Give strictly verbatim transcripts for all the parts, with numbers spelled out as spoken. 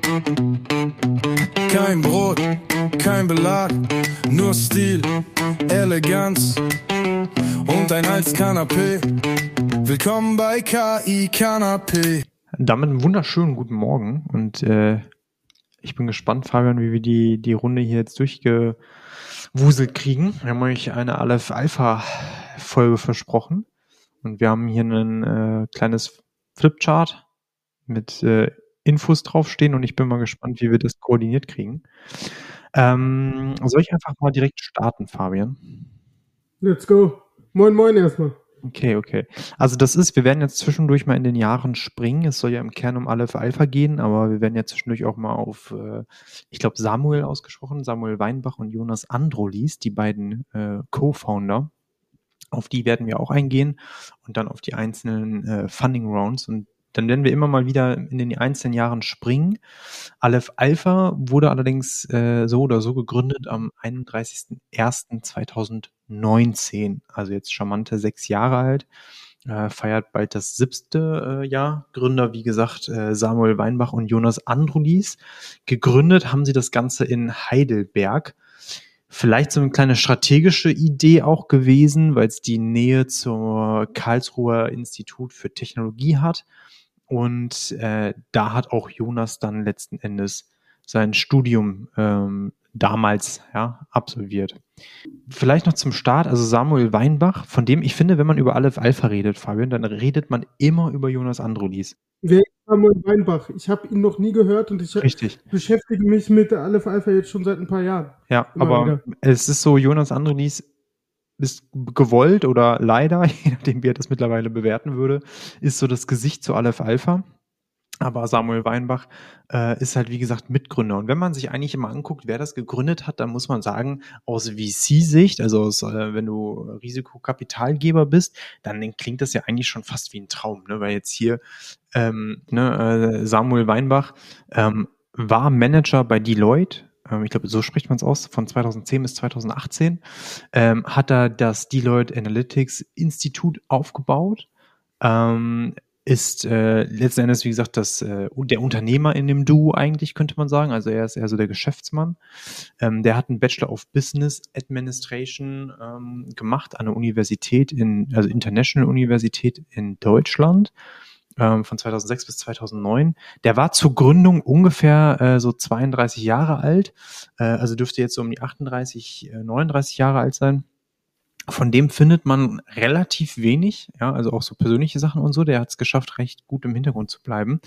Kein Brot, kein Belag, nur Stil, Eleganz und ein Halskanapé. Willkommen bei K I Kanapé. Damit einen wunderschönen guten Morgen und äh, ich bin gespannt, Fabian, wie wir die, die Runde hier jetzt durchgewuselt kriegen. Wir haben euch eine Aleph Alpha Folge versprochen und wir haben hier ein äh, kleines Flipchart mit äh, Infos draufstehen und ich bin mal gespannt, wie wir das koordiniert kriegen. Ähm, soll ich einfach mal direkt starten, Fabian? Let's go. Moin, moin erstmal. Okay, okay. Also das ist, wir werden jetzt zwischendurch mal in den Jahren springen. Es soll ja im Kern um Aleph Alpha gehen, aber wir werden ja zwischendurch auch mal auf, äh, ich glaube Samuel ausgesprochen, Samuel Weinbach und Jonas Androlis, die beiden äh, Co-Founder. Auf die werden wir auch eingehen und dann auf die einzelnen äh, Funding Rounds und dann werden wir immer mal wieder in den einzelnen Jahren springen. Aleph Alpha wurde allerdings äh, so oder so gegründet am einunddreißigsten ersten zweitausendneunzehn, also jetzt charmante sechs Jahre alt, äh, feiert bald das siebte äh, Jahr. Gründer, wie gesagt, äh, Samuel Weinbach und Jonas Androlis. Gegründet haben sie das Ganze in Heidelberg. Vielleicht so eine kleine strategische Idee auch gewesen, weil es die Nähe zum Karlsruher Institut für Technologie hat. Und äh, da hat auch Jonas dann letzten Endes sein Studium ähm, damals ja, absolviert. Vielleicht noch zum Start, also Samuel Weinbach, von dem ich finde, wenn man über Aleph Alpha redet, Fabian, dann redet man immer über Jonas Androlis. Wer ist Samuel Weinbach? Ich habe ihn noch nie gehört und ich Richtig. beschäftige mich mit der Aleph Alpha jetzt schon seit ein paar Jahren. Ja, Immer aber wieder. Es ist so, Jonas Androlis ist gewollt oder leider, je nachdem wie er das mittlerweile bewerten würde, ist so das Gesicht zu Aleph Alpha. Aber Samuel Weinbach äh, ist halt, wie gesagt, Mitgründer. Und wenn man sich eigentlich immer anguckt, wer das gegründet hat, dann muss man sagen, aus V C-Sicht, also aus, äh, wenn du Risikokapitalgeber bist, dann klingt das ja eigentlich schon fast wie ein Traum, ne? Weil jetzt hier ähm, ne, äh, Samuel Weinbach ähm, war Manager bei Deloitte. Ähm, ich glaube, so spricht man es aus, von zweitausendzehn bis zweitausendachtzehn. Ähm, hat er das Deloitte Analytics Institut aufgebaut. Ähm, ist äh, letzten Endes, wie gesagt, das, äh, der Unternehmer in dem Duo eigentlich, könnte man sagen. Also er ist eher so der Geschäftsmann. Ähm, der hat einen Bachelor of Business Administration ähm, gemacht an der Universität, in, also International Universität in Deutschland, ähm, von zweitausendsechs bis zweitausendneun. Der war zur Gründung ungefähr äh, so zweiunddreißig Jahre alt, äh, also dürfte jetzt so um die achtunddreißig, äh, neununddreißig Jahre alt sein. Von dem findet man relativ wenig, ja, also auch so persönliche Sachen und so. Der hat es geschafft, recht gut im Hintergrund zu bleiben.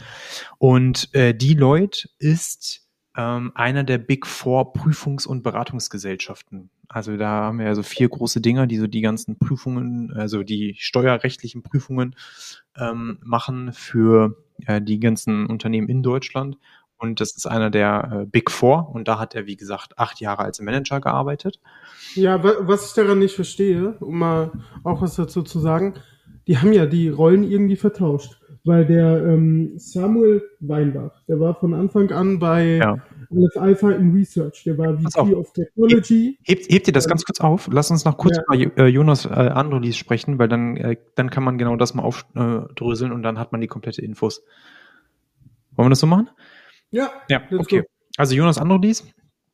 Und äh, Deloitte ist ähm, einer der Big Four Prüfungs- und Beratungsgesellschaften. Also da haben wir ja so vier große Dinger, die so die ganzen Prüfungen, also die steuerrechtlichen Prüfungen ähm, machen für äh, die ganzen Unternehmen in Deutschland. Und das ist einer der äh, Big Four. Und da hat er, wie gesagt, acht Jahre als Manager gearbeitet. Ja, wa- was ich daran nicht verstehe, um mal auch was dazu zu sagen, die haben ja die Rollen irgendwie vertauscht. Weil der ähm, Samuel Weinbach, der war von Anfang an bei Ja. Aleph Alpha im Research. Der war Pass V P auf. of Technology. Hebt, hebt ihr das ganz kurz auf? Lass uns noch kurz Ja. bei äh, Jonas äh, Androlis sprechen, weil dann, äh, dann kann man genau das mal aufdröseln und dann hat man die komplette Infos. Wollen wir das so machen? Ja, Ja, let's okay. go. Also Jonas Androlis,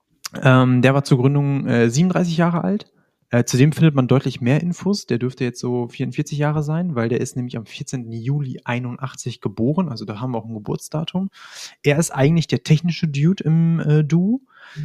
ähm, der war zur Gründung äh, siebenunddreißig Jahre alt. Äh, zudem findet man deutlich mehr Infos. Der dürfte jetzt so vierundvierzig Jahre sein, weil der ist nämlich am vierzehnten Juli einundachtzig geboren. Also da haben wir auch ein Geburtsdatum. Er ist eigentlich der technische Dude im äh, Duo.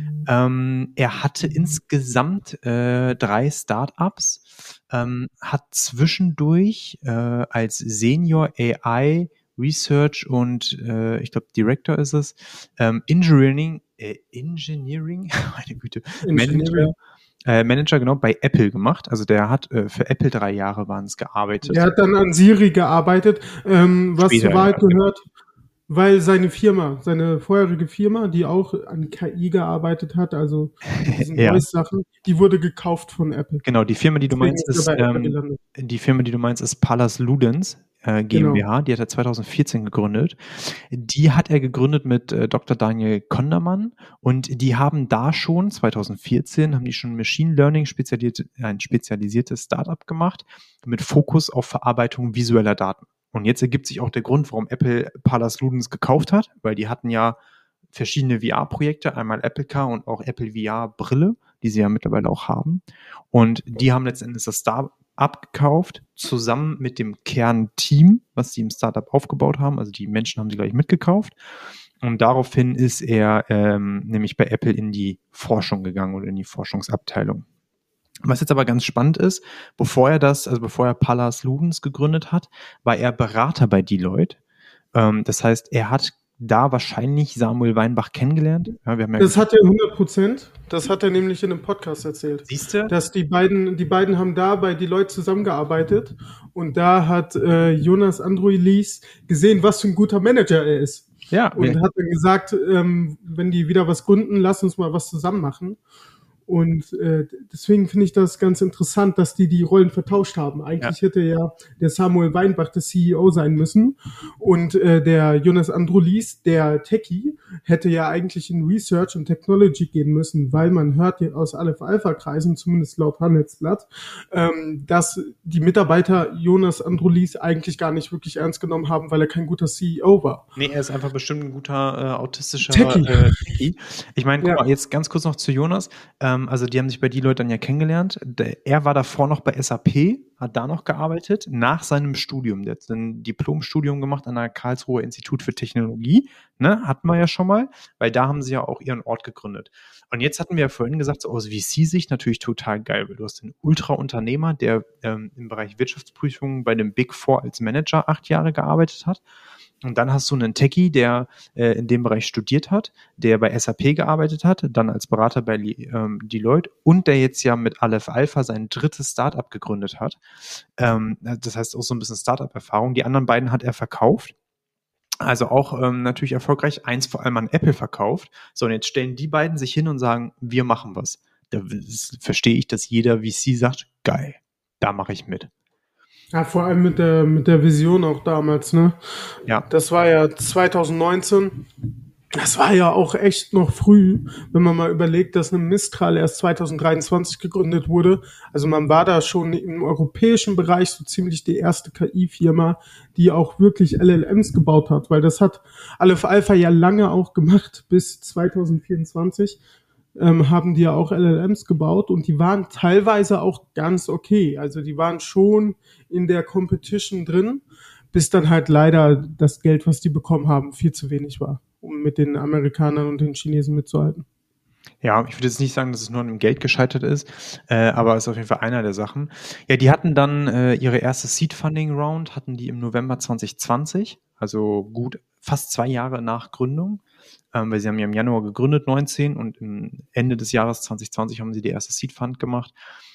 Ähm, er hatte insgesamt äh, drei Startups, ähm, hat zwischendurch äh, als Senior A I Research und äh, ich glaube Director ist es, ähm, Engineering, äh, Engineering, meine Güte, Manager, äh, Manager genau bei Apple gemacht. Also der hat äh, für Apple drei Jahre waren es gearbeitet. Der hat dann an Siri gearbeitet, ähm, was Später, zur Wahrheit ja, gehört, weil seine Firma, seine vorherige Firma, die auch an K I gearbeitet hat, also diesen Ja. Voice-Sachen, die wurde gekauft von Apple. Genau, die Firma, die du Deswegen meinst, ist ist er bei Apple ähm, gelandet. die Firma, die du meinst, ist Palas Ludens äh, GmbH. Die hat er zweitausendvierzehn gegründet. Die hat er gegründet mit äh, Doktor Daniel Kondermann und die haben da schon zweitausendvierzehn haben die schon Machine Learning spezialisiert, ein spezialisiertes Startup gemacht mit Fokus auf Verarbeitung visueller Daten. Und jetzt ergibt sich auch der Grund, warum Apple Palas Ludens gekauft hat, weil die hatten ja verschiedene V R-Projekte, einmal Apple Car und auch Apple V R-Brille, die sie ja mittlerweile auch haben. Und die haben letztendlich das Startup abgekauft, zusammen mit dem Kernteam, was sie im Startup aufgebaut haben. Also die Menschen haben sie gleich mitgekauft. Und daraufhin ist er ähm, nämlich bei Apple in die Forschung gegangen oder in die Forschungsabteilung. Was jetzt aber ganz spannend ist, bevor er das, also bevor er Pallas Ludens gegründet hat, war er Berater bei Deloitte. Ähm, das heißt, er hat da wahrscheinlich Samuel Weinbach kennengelernt. Ja, wir haben ja das hat er hundert Prozent. Das hat er nämlich in einem Podcast erzählt. Siehst du? Dass die beiden, die beiden haben da bei Deloitte zusammengearbeitet und da hat äh, Jonas Androuillis gesehen, was für ein guter Manager er ist. Ja. Und hat dann gesagt, ähm, wenn die wieder was gründen, lass uns mal was zusammen machen. Und äh, deswegen finde ich das ganz interessant, dass die die Rollen vertauscht haben. Eigentlich ja. hätte ja der Samuel Weinbach der C E O sein müssen und äh, der Jonas Androuillis, der Techie, hätte ja eigentlich in Research und Technology gehen müssen, weil man hört ja aus Aleph-Alpha-Kreisen, zumindest laut Handelsblatt, ähm, dass die Mitarbeiter Jonas Androuillis eigentlich gar nicht wirklich ernst genommen haben, weil er kein guter C E O war. Nee, er ist einfach bestimmt ein guter äh, autistischer Techie. Äh, Techie. Ich meine, guck Ja. mal, jetzt ganz kurz noch zu Jonas. Ähm, Also die haben sich bei Deloitte dann ja kennengelernt. Der, er war davor noch bei S A P, hat da noch gearbeitet, nach seinem Studium. Der hat ein Diplomstudium gemacht an der Karlsruher Institut für Technologie. Ne, hatten wir ja schon mal, weil da haben sie ja auch ihren Ort gegründet. Und jetzt hatten wir ja vorhin gesagt, so aus V C-Sicht natürlich total geil, weil du hast einen Ultra-Unternehmer, der ähm, im Bereich Wirtschaftsprüfung bei dem Big Four als Manager acht Jahre gearbeitet hat. Und dann hast du einen Techie, der äh, in dem Bereich studiert hat, der bei S A P gearbeitet hat, dann als Berater bei ähm, Deloitte und der jetzt ja mit Aleph Alpha sein drittes Startup gegründet hat. Ähm, das heißt auch so ein bisschen Startup-Erfahrung. Die anderen beiden hat er verkauft. Also auch ähm, natürlich erfolgreich, eins vor allem an Apple verkauft. So, und jetzt stellen die beiden sich hin und sagen, wir machen was. Da ist, verstehe ich, dass jeder V C sagt, geil, da mache ich mit. Ja, vor allem mit der, mit der Vision auch damals, ne? Ja. Das war ja zwanzig neunzehn. Das war ja auch echt noch früh, wenn man mal überlegt, dass eine Mistral erst zwanzig dreiundzwanzig gegründet wurde. Also man war da schon im europäischen Bereich so ziemlich die erste K I-Firma, die auch wirklich L L Ms gebaut hat, weil das hat Aleph Alpha ja lange auch gemacht, bis zwanzig vierundzwanzig. Ähm, haben die ja auch L L Ms gebaut und die waren teilweise auch ganz okay. Also die waren schon in der Competition drin, bis dann halt leider das Geld, was die bekommen haben, viel zu wenig war, um mit den Amerikanern und den Chinesen mitzuhalten. Ja, ich würde jetzt nicht sagen, dass es nur an dem Geld gescheitert ist, äh, aber ist auf jeden Fall einer der Sachen. Ja, die hatten dann äh, ihre erste Seed-Funding-Round, hatten die im November zwanzig zwanzig, also gut fast zwei Jahre nach Gründung, ähm, weil sie haben ja im Januar gegründet, neunzehn, und im Ende des Jahres zwanzig zwanzig haben sie die erste Seed-Fund gemacht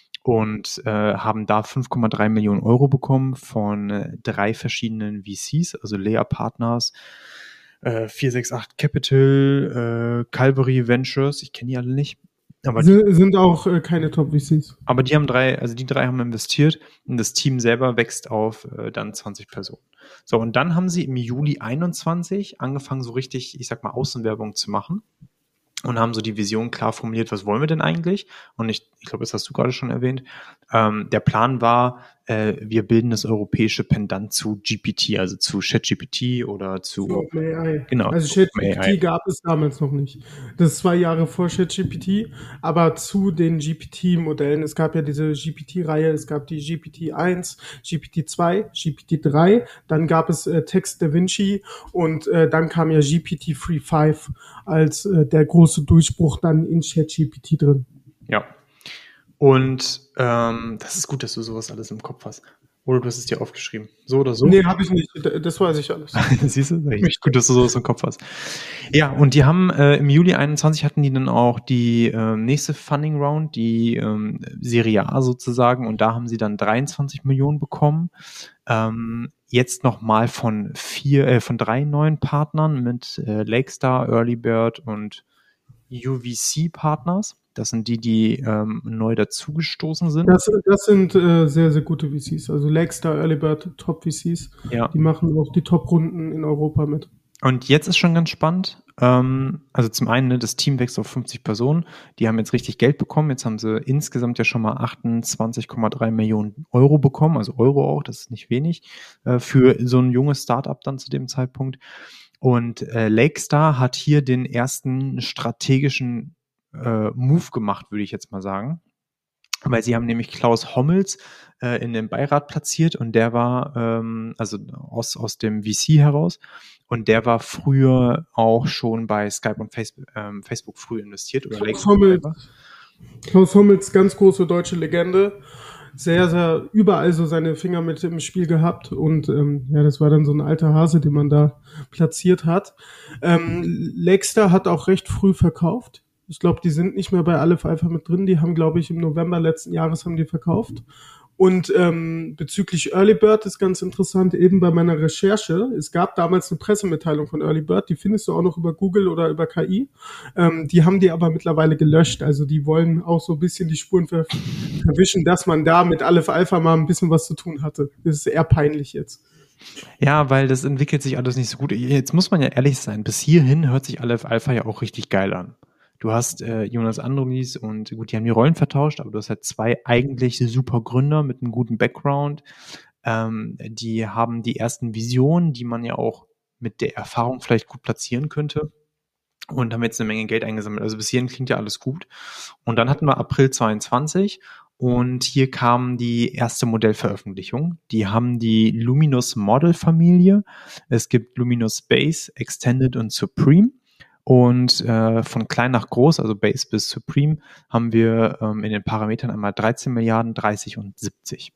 und äh, haben da fünf Komma drei Millionen Euro bekommen von äh, drei verschiedenen V Cs, also Lea Partners, äh, vier sechs acht Capital, äh, Calvary Ventures, ich kenne die alle nicht. Aber Sie sind auch äh, keine Top-V Cs. Aber die haben drei, also die drei haben investiert und das Team selber wächst auf äh, dann zwanzig Personen. So, und dann haben sie im Juli einundzwanzig angefangen, so richtig, ich sag mal, Außenwerbung zu machen und haben so die Vision klar formuliert, was wollen wir denn eigentlich? Und ich, ich glaube, das hast du gerade schon erwähnt. Ähm, der Plan war, äh, wir bilden das europäische Pendant zu G P T, also zu ChatGPT oder zu, zu OpenAI. Genau, also ChatGPT gab es damals noch nicht. Das ist zwei Jahre vor ChatGPT, aber zu den G P T-Modellen. Es gab ja diese G P T-Reihe, es gab die G P T eins, G P T zwei, G P T drei, dann gab es äh, Text DaVinci und äh, dann kam ja G P T drei Punkt fünf als äh, der große Durchbruch dann in ChatGPT drin. Ja. Und ähm, das ist gut, dass du sowas alles im Kopf hast. Oder du hast es dir aufgeschrieben. So oder so? Nee, habe ich nicht. Das weiß ich alles. Siehst du? Richtig gut, dass du sowas im Kopf hast. Ja, und die haben äh, im Juli einundzwanzig hatten die dann auch die äh, nächste Funding Round, die ähm, Serie A sozusagen. Und da haben sie dann dreiundzwanzig Millionen bekommen. Ähm, jetzt nochmal von vier, äh, von drei neuen Partnern mit äh, Lakestar, Early Bird und U V C-Partners. Das sind die, die ähm, neu dazugestoßen sind. Das, das sind äh, sehr, sehr gute V Cs. Also Lakestar, Early Bird, Top-V Cs. Ja. Die machen auch die Top-Runden in Europa mit. Und jetzt ist schon ganz spannend. Ähm, also zum einen, ne, das Team wächst auf fünfzig Personen. Die haben jetzt richtig Geld bekommen. Jetzt haben sie insgesamt ja schon mal achtundzwanzig Komma drei Millionen Euro bekommen. Also Euro auch, das ist nicht wenig, äh, für so ein junges Startup dann zu dem Zeitpunkt. Und äh, Lakestar hat hier den ersten strategischen äh, Move gemacht, würde ich jetzt mal sagen. Weil sie haben nämlich Klaus Hommels äh, in den Beirat platziert und der war, ähm, also aus, aus dem V C heraus, und der war früher auch schon bei Skype und Facebook, ähm, Facebook früh investiert. Oder Klaus Hommels, Klaus Hommels, ganz große deutsche Legende. Sehr, sehr überall so seine Finger mit im Spiel gehabt und ähm, ja, das war dann so ein alter Hase, den man da platziert hat. Ähm, Lakestar hat auch recht früh verkauft. Ich glaube, die sind nicht mehr bei Aleph Alpha mit drin. Die haben, glaube ich, im November letzten Jahres haben die verkauft. Und ähm, bezüglich Early Bird ist ganz interessant, eben bei meiner Recherche, es gab damals eine Pressemitteilung von Early Bird, die findest du auch noch über Google oder über K I. Ähm, die haben die aber mittlerweile gelöscht. Also die wollen auch so ein bisschen die Spuren ver- verwischen, dass man da mit Aleph Alpha mal ein bisschen was zu tun hatte. Das ist eher peinlich jetzt. Ja, weil das entwickelt sich alles nicht so gut. Jetzt muss man ja ehrlich sein, bis hierhin hört sich Aleph Alpha ja auch richtig geil an. Du hast äh, Jonas Andronis und gut, die haben die Rollen vertauscht, aber du hast halt zwei eigentlich super Gründer mit einem guten Background. Ähm, die haben die ersten Visionen, die man ja auch mit der Erfahrung vielleicht gut platzieren könnte, und haben jetzt eine Menge Geld eingesammelt. Also bis hierhin klingt ja alles gut. Und dann hatten wir April zweiundzwanzig und hier kam die erste Modellveröffentlichung. Die haben die Luminous Model Familie. Es gibt Luminous Base, Extended und Supreme. Und äh, von klein nach groß, also Base bis Supreme, haben wir ähm, in den Parametern einmal dreizehn Milliarden, dreißig und siebzig.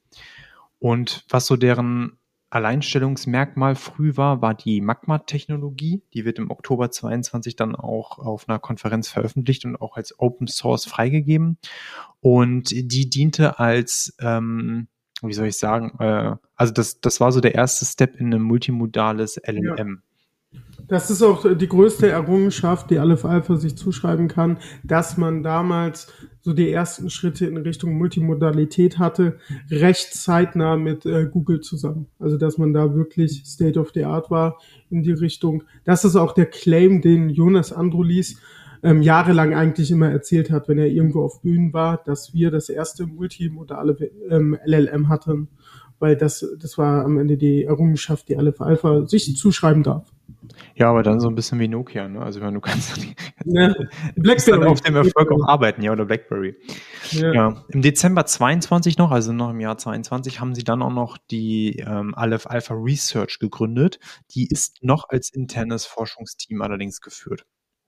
Und was so deren Alleinstellungsmerkmal früh war, war die Magma-Technologie. Die wird im Oktober zweiundzwanzig dann auch auf einer Konferenz veröffentlicht und auch als Open Source freigegeben. Und die diente als, ähm, wie soll ich sagen, äh, also das, das war so der erste Step in ein multimodales L L M. Ja. Das ist auch die größte Errungenschaft, die Aleph Alpha sich zuschreiben kann, dass man damals so die ersten Schritte in Richtung Multimodalität hatte, recht zeitnah mit äh, Google zusammen. Also dass man da wirklich State of the Art war in die Richtung. Das ist auch der Claim, den Jonas Androlis ähm, jahrelang eigentlich immer erzählt hat, wenn er irgendwo auf Bühnen war, dass wir das erste multimodale ähm, L L M hatten, weil das, das war am Ende die Errungenschaft, die Aleph Alpha sich zuschreiben darf. Ja, aber dann so ein bisschen wie Nokia, ne? Also wenn du kannst, ja, BlackBerry auf dem Erfolg auch arbeiten, ja, oder BlackBerry. Ja. ja. Im Dezember zweiundzwanzig noch, also noch im Jahr zweiundzwanzig, haben sie dann auch noch die ähm, Aleph Alpha Research gegründet. Die ist noch als internes Forschungsteam allerdings geführt.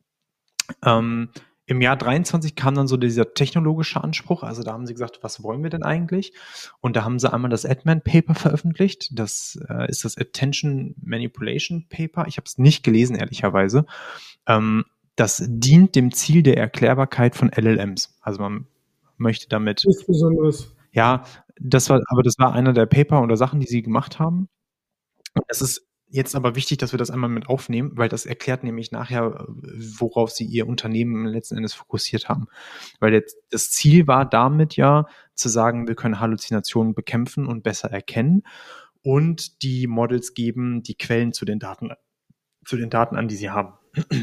Ähm, Im Jahr dreiundzwanzig kam dann so dieser technologische Anspruch, also da haben sie gesagt, was wollen wir denn eigentlich? Und da haben sie einmal das Edman-Paper veröffentlicht, das äh, ist das Attention Manipulation Paper, ich habe es nicht gelesen, ehrlicherweise. Ähm, das dient dem Ziel der Erklärbarkeit von L L Ms, also man möchte damit... Nichts Besonderes. Ja, das war, aber das war einer der Paper oder Sachen, die sie gemacht haben. Und das ist jetzt aber wichtig, dass wir das einmal mit aufnehmen, weil das erklärt nämlich nachher, worauf sie ihr Unternehmen letzten Endes fokussiert haben. Weil jetzt das Ziel war damit ja zu sagen, wir können Halluzinationen bekämpfen und besser erkennen und die Models geben die Quellen zu den Daten, zu den Daten an, die sie haben.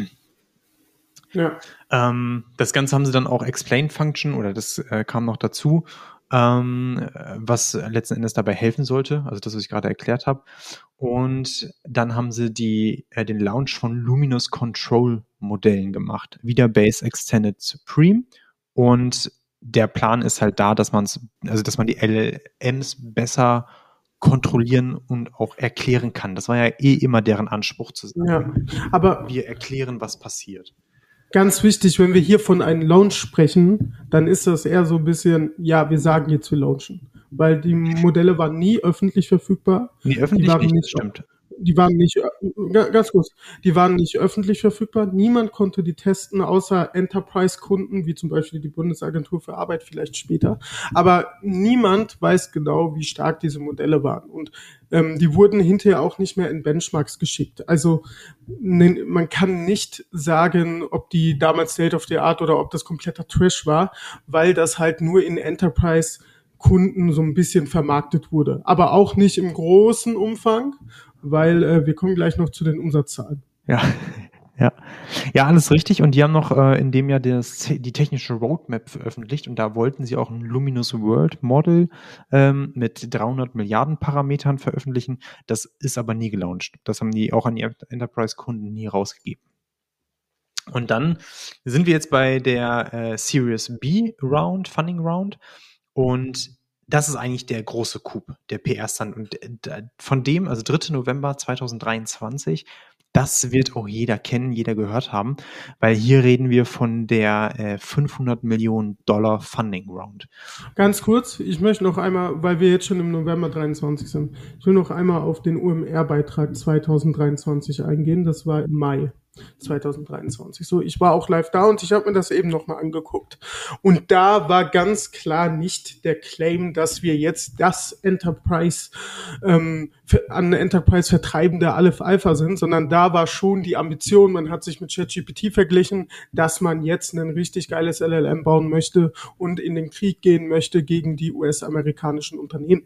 Ja. Ähm, das Ganze haben sie dann auch Explain Function oder das äh, kam noch dazu, ähm, was letzten Endes dabei helfen sollte, also das, was ich gerade erklärt habe. Und dann haben sie die, äh, den Launch von Luminous Control Modellen gemacht, wieder Base Extended Supreme. Und der Plan ist halt da, dass man es, also dass man die L L Ms besser kontrollieren und auch erklären kann. Das war ja eh immer deren Anspruch zu sagen. Ja, aber wir erklären, was passiert. Ganz wichtig, wenn wir hier von einem Launch sprechen, dann ist das eher so ein bisschen, ja, wir sagen jetzt, wir launchen. Weil die Modelle waren nie öffentlich verfügbar. Nee, öffentlich die waren nicht, nicht, stimmt. Die waren nicht, ganz kurz, die waren nicht öffentlich verfügbar. Niemand konnte die testen, außer Enterprise-Kunden, wie zum Beispiel die Bundesagentur für Arbeit, vielleicht später. Aber niemand weiß genau, wie stark diese Modelle waren. Und ähm, die wurden hinterher auch nicht mehr in Benchmarks geschickt. Also ne, man kann nicht sagen, ob die damals State of the Art oder ob das kompletter Trash war, weil das halt nur in Enterprise Kunden so ein bisschen vermarktet wurde. Aber auch nicht im großen Umfang, weil äh, wir kommen gleich noch zu den Umsatzzahlen. Ja, Ja. Ja, alles richtig. Und die haben noch äh, in dem Jahr das, die technische Roadmap veröffentlicht und da wollten sie auch ein Luminous World Model ähm, mit dreihundert Milliarden Parametern veröffentlichen. Das ist aber nie gelauncht. Das haben die auch an die Enterprise-Kunden nie rausgegeben. Und dann sind wir jetzt bei der äh, Series B Round, Funding Round. Und das ist eigentlich der große Coup, der P R-Stand. Und äh, von dem, also dritter November zweitausenddreiundzwanzig, das wird auch jeder kennen, jeder gehört haben, weil hier reden wir von der äh, fünfhundert Millionen Dollar Funding Round. Ganz kurz, ich möchte noch einmal, weil wir jetzt schon im November dreiundzwanzig sind, ich will noch einmal auf den U M R-Beitrag zweitausenddreiundzwanzig eingehen. Das war im Mai zweitausenddreiundzwanzig. So, ich war auch live da und ich habe mir das eben nochmal angeguckt. Und da war ganz klar nicht der Claim, dass wir jetzt das Enterprise ähm, an Enterprise vertreibende Aleph Alpha sind, sondern da war schon die Ambition, man hat sich mit ChatGPT verglichen, dass man jetzt ein richtig geiles L L M bauen möchte und in den Krieg gehen möchte gegen die U S-amerikanischen Unternehmen.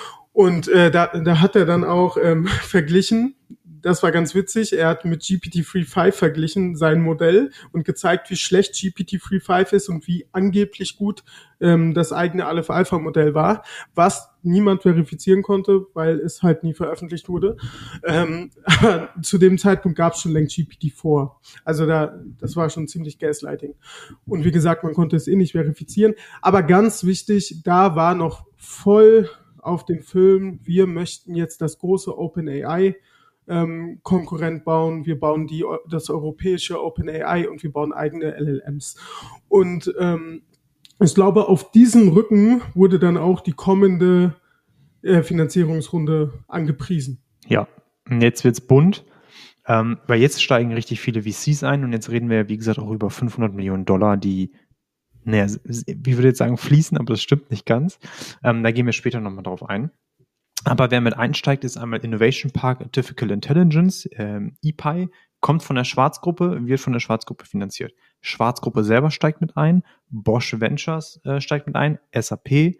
Und äh, da, da hat er dann auch ähm, verglichen, das war ganz witzig, er hat mit G P T drei Punkt fünf verglichen, sein Modell, und gezeigt, wie schlecht G P T drei Punkt fünf ist und wie angeblich gut ähm, das eigene Aleph Alpha Modell war, was niemand verifizieren konnte, weil es halt nie veröffentlicht wurde. Ähm, aber zu dem Zeitpunkt gab es schon längst G P T vier. Also da, das war schon ziemlich Gaslighting. Und wie gesagt, man konnte es eh nicht verifizieren. Aber ganz wichtig, da war noch voll auf den Film, wir möchten jetzt das große OpenAI ähm, Konkurrent bauen, wir bauen die das europäische OpenAI und wir bauen eigene L L Ms. Und ähm, ich glaube, auf diesem Rücken wurde dann auch die kommende äh, Finanzierungsrunde angepriesen. Ja, und jetzt wird's bunt, ähm, weil jetzt steigen richtig viele V Cs ein und jetzt reden wir, wie gesagt, auch über fünfhundert Millionen Dollar, die, naja, wie würde ich jetzt sagen, fließen, aber das stimmt nicht ganz. Ähm, da gehen wir später nochmal drauf ein. Aber wer mit einsteigt, ist einmal Innovation Park Artificial Intelligence, ähm, E P I, kommt von der Schwarzgruppe, wird von der Schwarzgruppe finanziert. Schwarzgruppe selber steigt mit ein, Bosch Ventures äh, steigt mit ein, S A P,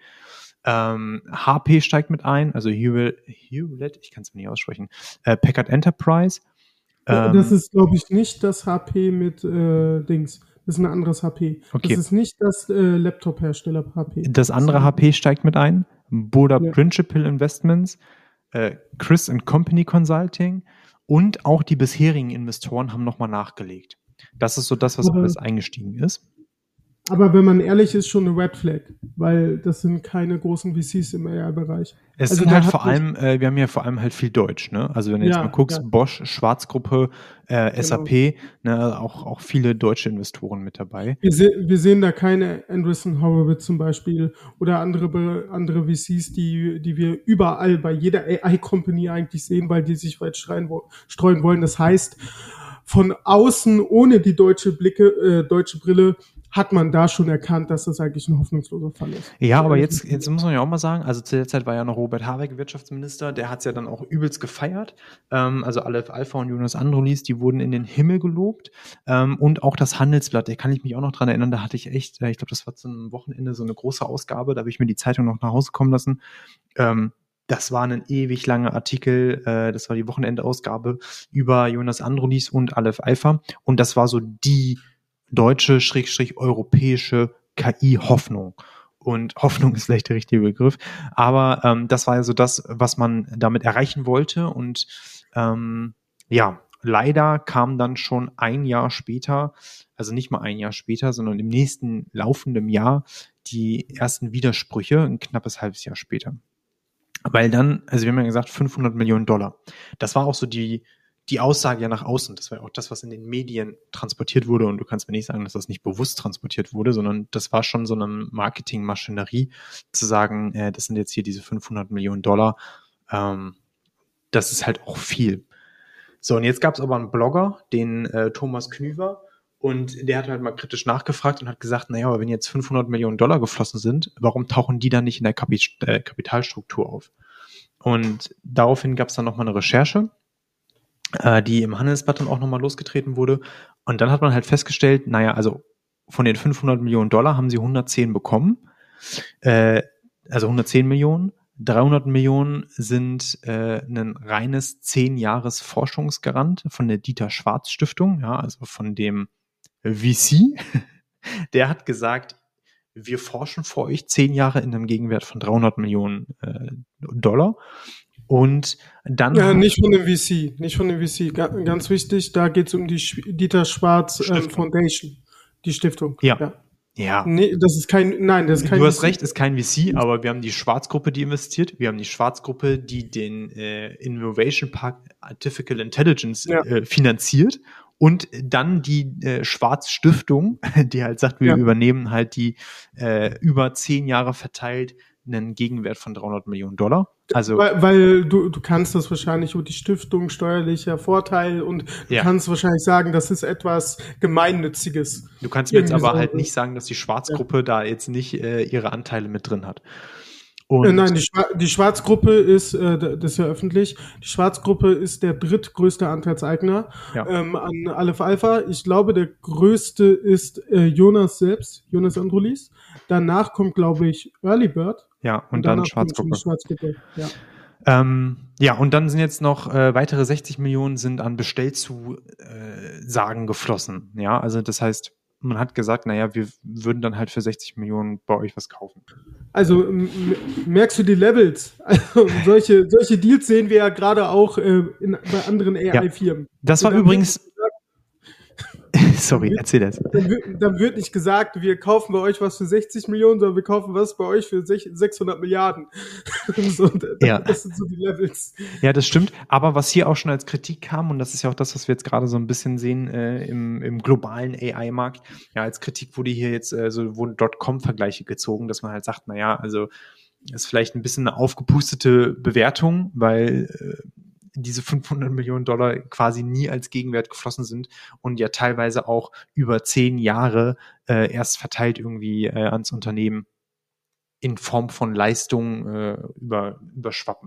ähm, H P steigt mit ein, also Hewlett, Hewlett ich kann es mir nicht aussprechen, äh, Packard Enterprise. Ähm, das ist, glaube ich, nicht das H P mit äh, Dings. Das ist ein anderes H P. Okay. Das ist nicht das äh, Laptop-Hersteller H P. Das andere H P steigt mit ein. Boda ja. Principal Investments, äh, Chris and Company Consulting und auch die bisherigen Investoren haben nochmal nachgelegt. Das ist so das, was aber, alles eingestiegen ist. Aber wenn man ehrlich ist, schon eine Red Flag, weil das sind keine großen V Cs im A I-Bereich. Es also sind halt vor allem, äh, wir haben ja vor allem halt viel Deutsch, ne? Also wenn du jetzt ja, mal guckst, ja. Bosch, Schwarzgruppe, äh, genau. S A P, ne, auch, auch viele deutsche Investoren mit dabei. Wir, se- wir sehen da keine Andreessen Horowitz zum Beispiel oder andere, andere V Cs, die, die wir überall bei jeder A I-Company eigentlich sehen, weil die sich weit streuen, streuen wollen. Das heißt, von außen, ohne die deutsche Blicke, äh, deutsche Brille, hat man da schon erkannt, dass das eigentlich ein hoffnungsloser Fall ist. Ja, aber jetzt, jetzt muss man ja auch mal sagen, also zu der Zeit war ja noch Robert Habeck Wirtschaftsminister, der hat es ja dann auch übelst gefeiert. Ähm, also Aleph Alpha und Jonas Androlis, die wurden in den Himmel gelobt. Ähm, und auch das Handelsblatt, da kann ich mich auch noch dran erinnern, da hatte ich echt, ich glaube, das war zu einem Wochenende so eine große Ausgabe, da habe ich mir die Zeitung noch nach Hause kommen lassen. Ähm, Das war ein ewig langer Artikel, äh, das war die Wochenendausgabe über Jonas Androlis und Aleph Alpha. Und das war so die deutsche, schrägstrich europäische K I-Hoffnung. Und Hoffnung ist vielleicht der richtige Begriff. Aber ähm, das war ja so das, was man damit erreichen wollte. Und ähm, ja, leider kam dann schon ein Jahr später, also nicht mal ein Jahr später, sondern im nächsten laufenden Jahr die ersten Widersprüche, ein knappes halbes Jahr später. Weil dann, also wir haben ja gesagt, fünfhundert Millionen Dollar. Das war auch so die die Aussage ja nach außen. Das war ja auch das, was in den Medien transportiert wurde. Und du kannst mir nicht sagen, dass das nicht bewusst transportiert wurde, sondern das war schon so eine Marketingmaschinerie, zu sagen, äh, das sind jetzt hier diese fünfhundert Millionen Dollar. Ähm, das ist halt auch viel. So, und jetzt gab es aber einen Blogger, den äh, Thomas Knüver, und der hat halt mal kritisch nachgefragt und hat gesagt, naja, aber wenn jetzt fünfhundert Millionen Dollar geflossen sind, warum tauchen die dann nicht in der Kapit- äh, Kapitalstruktur auf? Und daraufhin gab es dann nochmal eine Recherche, äh, die im Handelsblatt dann auch nochmal losgetreten wurde. Und dann hat man halt festgestellt, naja, also von den fünfhundert Millionen Dollar haben sie hundertzehn bekommen, äh, also hundertzehn Millionen. dreihundert Millionen sind äh, ein reines zehn Jahres Forschungsgarant von der Dieter-Schwarz-Stiftung, ja, also von dem V C. Der hat gesagt, wir forschen für euch zehn Jahre in einem Gegenwert von dreihundert Millionen äh, Dollar. Und dann... Ja, nicht von dem V C, nicht von dem V C. Ga- ganz wichtig, da geht es um die Sch- Dieter Schwarz ähm, Stiftung. Foundation, die Stiftung. Ja. ja. Ja, Nee, das ist kein, nein, das ist kein du hast V C. recht, ist kein V C, aber wir haben die Schwarzgruppe, die investiert. Wir haben die Schwarzgruppe, die den äh, Innovation Park Artificial Intelligence Ja. äh, finanziert. Und dann die äh, Schwarz-Stiftung, die halt sagt, wir Ja. übernehmen halt die äh, über zehn Jahre verteilt einen Gegenwert von dreihundert Millionen Dollar. Also Weil, weil du, du kannst das wahrscheinlich über die Stiftung steuerlicher Vorteil und du Ja. kannst wahrscheinlich sagen, das ist etwas Gemeinnütziges. du kannst mir jetzt irgendwie aber so- halt nicht sagen, dass die Schwarzgruppe da jetzt nicht äh, ihre Anteile mit drin hat. Und Äh, Nein, die, Schwa die Schwarzgruppe ist, äh, d- das ist ja öffentlich, die Schwarzgruppe ist der drittgrößte Anteilseigner Ja. ähm, an Aleph Alpha. Ich glaube, der größte ist äh, Jonas selbst, Jonas Androulis. Danach kommt, glaube ich, Early Bird. ja, und, dann danach kommt schon Schwarzgruppe. die Schwarzgruppe. Ja. Ähm, ja, und dann sind jetzt noch äh, weitere sechzig Millionen sind an Bestellzusagen geflossen. Ja, also das heißt, man hat gesagt, naja, wir würden dann halt für sechzig Millionen bei euch was kaufen. Also m- m- merkst du die Levels? Also solche, solche Deals sehen wir ja gerade auch äh, in, bei anderen A I-Firmen. Das war Und dann übrigens, sorry, erzähl das. Dann wird, dann wird nicht gesagt, wir kaufen bei euch was für sechzig Millionen, sondern wir kaufen was bei euch für sech- sechshundert Milliarden. so, das, Ja. das sind so die Levels. Ja, das stimmt. Aber was hier auch schon als Kritik kam, und das ist ja auch das, was wir jetzt gerade so ein bisschen sehen äh, im, im globalen A I-Markt, ja, als Kritik wurde hier jetzt äh, so wurden Dotcom-Vergleiche gezogen, dass man halt sagt, naja, also ist vielleicht ein bisschen eine aufgepustete Bewertung, weil äh, diese fünfhundert Millionen Dollar quasi nie als Gegenwert geflossen sind und ja teilweise auch über zehn Jahre äh, erst verteilt irgendwie äh, ans Unternehmen in Form von Leistung äh, über, überschwappen.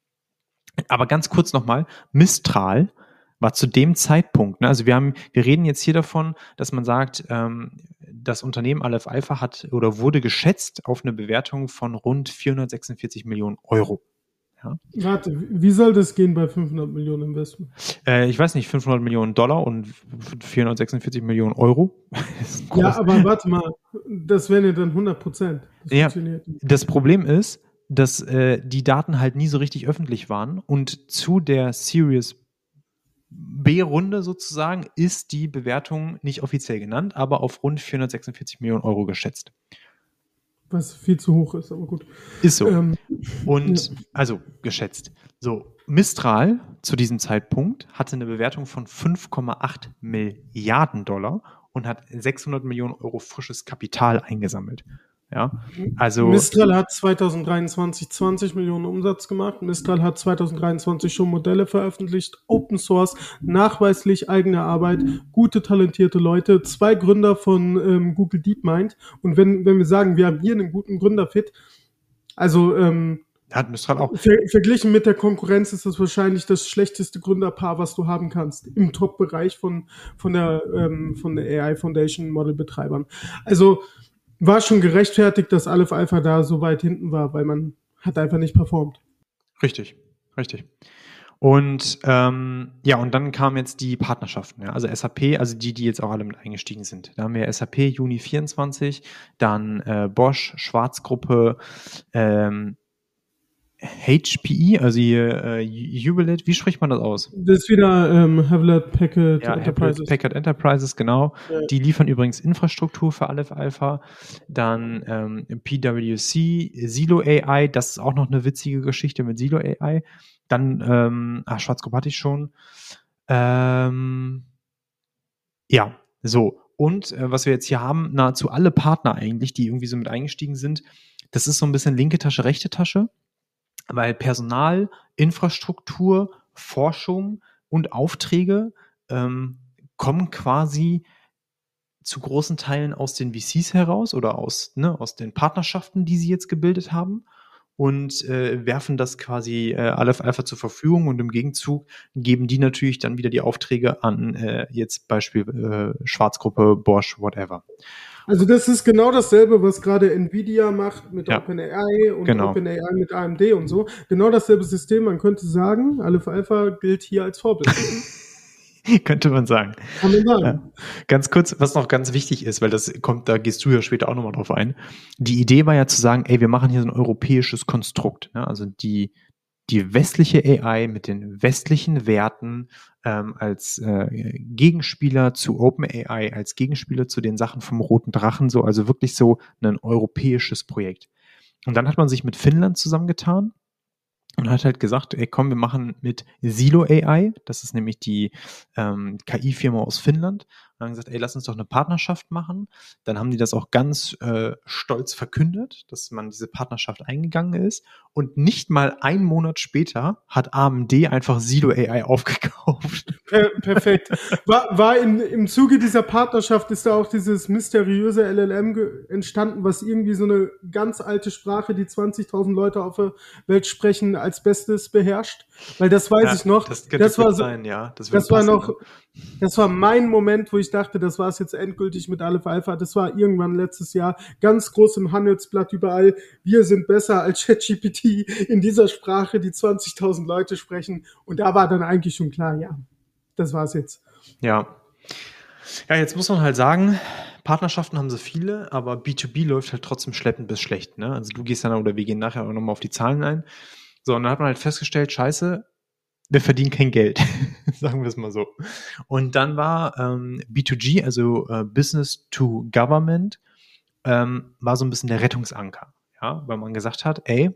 Aber ganz kurz nochmal, Mistral war zu dem Zeitpunkt, ne, also wir haben, wir reden jetzt hier davon, dass man sagt, ähm, das Unternehmen Aleph Alpha hat oder wurde geschätzt auf eine Bewertung von rund vierhundertsechsundvierzig Millionen Euro. Ja. Warte, wie soll das gehen bei fünfhundert Millionen Investment? Äh, ich weiß nicht, fünfhundert Millionen Dollar und vierhundertsechsundvierzig Millionen Euro. Das ist groß. Ja, aber warte mal, das wären ja dann hundert Prozent. Das Ja. funktioniert nicht. Das Problem ist, dass äh, die Daten halt nie so richtig öffentlich waren und zu der Series B-Runde sozusagen ist die Bewertung nicht offiziell genannt, aber auf rund vierhundertsechsundvierzig Millionen Euro geschätzt. Was viel zu hoch ist, aber gut. Ist so. Ähm, Und, also, geschätzt. So, Mistral zu diesem Zeitpunkt hatte eine Bewertung von fünf Komma acht Milliarden Dollar und hat sechshundert Millionen Euro frisches Kapital eingesammelt. Ja, also. Mistral hat zweitausenddreiundzwanzig zwanzig Millionen Umsatz gemacht. Mistral hat zweitausenddreiundzwanzig schon Modelle veröffentlicht, Open Source, nachweislich eigene Arbeit, gute, talentierte Leute, zwei Gründer von ähm, Google DeepMind. Und wenn, wenn wir sagen, wir haben hier einen guten Gründerfit, also ähm, Hat Mistral auch. ver verglichen mit der Konkurrenz ist das wahrscheinlich das schlechteste Gründerpaar, was du haben kannst, im Top-Bereich von, von der, ähm, von der A I Foundation Model-Betreibern. Also war schon gerechtfertigt, dass Aleph Alpha da so weit hinten war, weil man hat einfach nicht performt. Richtig, richtig. Und ähm, ja, und dann kamen jetzt die Partnerschaften, ja, also S A P, also die, die jetzt auch alle mit eingestiegen sind. Da haben wir S A P Juni vierundzwanzig, dann äh, Bosch, Schwarzgruppe, ähm, H P E, also hier äh, Jubilant, wie spricht man das aus? Das ist wieder ähm, Hewlett Packard Ja, Enterprises. Hewlett Packard Enterprises, genau. Ja. Die liefern übrigens Infrastruktur für Aleph Alpha. Dann ähm, P W C, Silo A I, das ist auch noch eine witzige Geschichte mit Silo A I. Dann, ähm, ach, Schwarzgruppe hatte ich schon. Ähm, ja, so. Und äh, was wir jetzt hier haben, nahezu alle Partner eigentlich, die irgendwie so mit eingestiegen sind, das ist so ein bisschen linke Tasche, rechte Tasche. Weil Personal, Infrastruktur, Forschung und Aufträge ähm, kommen quasi zu großen Teilen aus den V Cs heraus oder aus, ne, aus den Partnerschaften, die sie jetzt gebildet haben und äh, werfen das quasi äh, Aleph Alpha zur Verfügung und im Gegenzug geben die natürlich dann wieder die Aufträge an äh, jetzt Beispiel äh, Schwarzgruppe, Bosch, whatever. Also das ist genau dasselbe, was gerade Nvidia macht mit Ja, OpenAI und genau. OpenAI mit A M D und so. Genau dasselbe System. Man könnte sagen, Aleph Alpha gilt hier als Vorbild. Könnte man sagen. Kann man sagen. Ja. Ganz kurz, was noch ganz wichtig ist, weil das kommt, da gehst du ja später auch nochmal drauf ein. Die Idee war ja zu sagen, ey, wir machen hier so ein europäisches Konstrukt. Ne? Also die, die westliche A I mit den westlichen Werten ähm, als äh, Gegenspieler zu OpenAI, als Gegenspieler zu den Sachen vom Roten Drachen, so, also wirklich so ein europäisches Projekt. Und dann hat man sich mit Finnland zusammengetan und hat halt gesagt, ey, komm, wir machen mit Silo A I, das ist nämlich die ähm, K I-Firma aus Finnland, und haben gesagt, ey, lass uns doch eine Partnerschaft machen. Dann haben die das auch ganz äh, stolz verkündet, dass man diese Partnerschaft eingegangen ist. Und nicht mal einen Monat später hat A M D einfach Silo A I aufgekauft. Per perfekt. War, war in, im Zuge dieser Partnerschaft ist da auch dieses mysteriöse L L M entstanden, was irgendwie so eine ganz alte Sprache, die zwanzigtausend Leute auf der Welt sprechen, als Bestes beherrscht. Weil das weiß Ja, ich noch. Das könnte Das war gut so, sein, ja. Das, das war noch, das war mein Moment, wo ich dachte, das war es jetzt endgültig mit Aleph Alpha. Das war irgendwann letztes Jahr ganz groß im Handelsblatt überall. Wir sind besser als ChatGPT in dieser Sprache, die zwanzigtausend Leute sprechen. Und da war dann eigentlich schon klar, ja, das war's jetzt. Ja. Ja, jetzt muss man halt sagen, Partnerschaften haben sie viele, aber B zwei B läuft halt trotzdem schleppend bis schlecht. Ne? Also du gehst dann, oder wir gehen nachher auch nochmal auf die Zahlen ein. So, und dann hat man halt festgestellt, scheiße, wir verdienen kein Geld, sagen wir es mal so. Und dann war ähm, B zwei G, also äh, Business to Government, ähm, war so ein bisschen der Rettungsanker, ja, weil man gesagt hat, ey,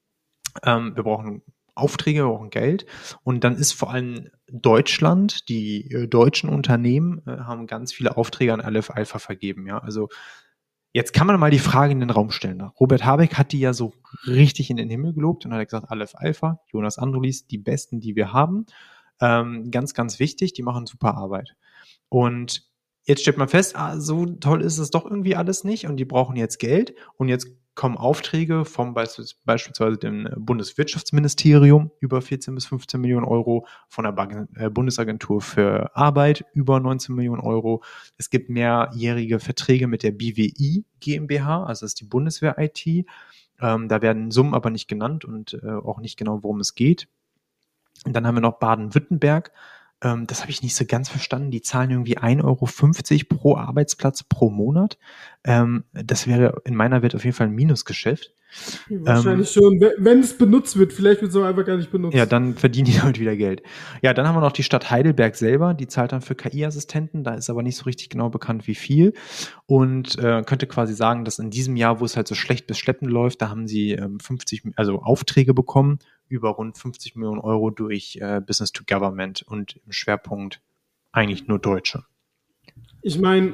ähm, wir brauchen Aufträge, wir brauchen Geld. Und dann ist vor allem Deutschland, die äh, deutschen Unternehmen äh, haben ganz viele Aufträge an Aleph Alpha vergeben, ja, also jetzt kann man mal die Frage in den Raum stellen. Robert Habeck hat die ja so richtig in den Himmel gelobt und hat gesagt, Aleph Alpha, Jonas Androulis, die Besten, die wir haben. Ähm, ganz, ganz wichtig, die machen super Arbeit. Und jetzt stellt man fest, ah, so toll ist es doch irgendwie alles nicht und die brauchen jetzt Geld und jetzt kommen Aufträge vom beispielsweise dem Bundeswirtschaftsministerium über vierzehn bis fünfzehn Millionen Euro, von der Bundesagentur für Arbeit über neunzehn Millionen Euro. Es gibt mehrjährige Verträge mit der B W I GmbH, also das ist die Bundeswehr I T. Ähm, da werden Summen aber nicht genannt und äh, auch nicht genau, worum es geht. Und dann haben wir noch Baden-Württemberg. Ähm, das habe ich nicht so ganz verstanden. Die zahlen irgendwie ein Euro fünfzig pro Arbeitsplatz pro Monat. Ähm, das wäre in meiner Welt auf jeden Fall ein Minusgeschäft. Wahrscheinlich ähm, schon, wenn es benutzt wird. Vielleicht wird es auch einfach gar nicht benutzt. Ja, dann verdienen die damit wieder Geld. Ja, dann haben wir noch die Stadt Heidelberg selber. Die zahlt dann für K I-Assistenten. Da ist aber nicht so richtig genau bekannt, wie viel. Und äh, könnte quasi sagen, dass in diesem Jahr, wo es halt so schlecht bis schleppend läuft, da haben sie ähm, fünfzig, also Aufträge bekommen über rund fünfzig Millionen Euro durch äh, Business to Government und im Schwerpunkt eigentlich nur Deutsche. Ich meine,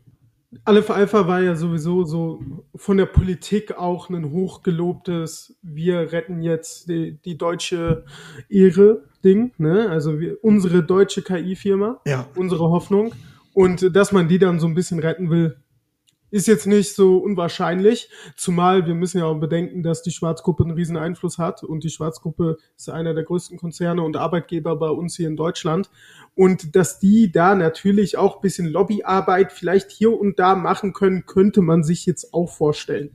Aleph Alpha war ja sowieso so von der Politik auch ein hochgelobtes, wir retten jetzt die, die deutsche Ehre Ding, ne? Also wir, unsere deutsche K I-Firma, ja. unsere Hoffnung. Und dass man die dann so ein bisschen retten will, ist jetzt nicht so unwahrscheinlich, zumal wir müssen ja auch bedenken, dass die Schwarzgruppe einen riesen Einfluss hat und die Schwarzgruppe ist einer der größten Konzerne und Arbeitgeber bei uns hier in Deutschland und dass die da natürlich auch ein bisschen Lobbyarbeit vielleicht hier und da machen können, könnte man sich jetzt auch vorstellen.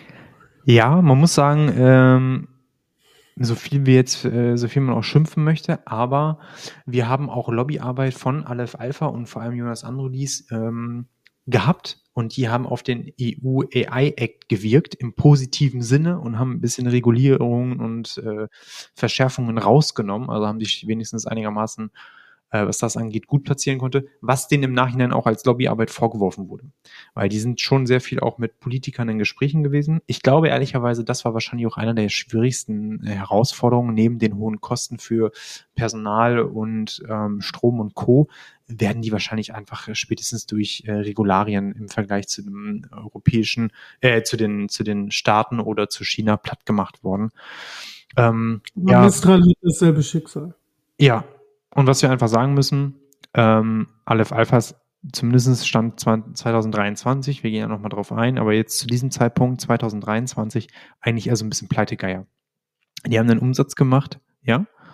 Ja, man muss sagen, ähm, so viel wie jetzt, äh, so viel man auch schimpfen möchte, aber wir haben auch Lobbyarbeit von Aleph Alpha und vor allem Jonas Androulis ähm, gehabt. Und die haben auf den E U A I-Act gewirkt im positiven Sinne und haben ein bisschen Regulierungen und äh, Verschärfungen rausgenommen. Also haben sich wenigstens einigermaßen, äh, was das angeht, gut platzieren konnte, was denen im Nachhinein auch als Lobbyarbeit vorgeworfen wurde. Weil die sind schon sehr viel auch mit Politikern in Gesprächen gewesen. Ich glaube ehrlicherweise, das war wahrscheinlich auch einer der schwierigsten Herausforderungen neben den hohen Kosten für Personal und ähm, Strom und Co., werden die wahrscheinlich einfach spätestens durch äh, Regularien im Vergleich zu den europäischen, äh, zu den zu den Staaten oder zu China platt gemacht worden. Ähm, ja, Mistral hat dasselbe Schicksal. Ja, und was wir einfach sagen müssen, ähm, Aleph Alphas, zumindest Stand zwanzig dreiundzwanzig, wir gehen ja nochmal drauf ein, aber jetzt zu diesem Zeitpunkt zwanzig dreiundzwanzig eigentlich eher so ein bisschen Pleitegeier. Die haben einen Umsatz gemacht, ja?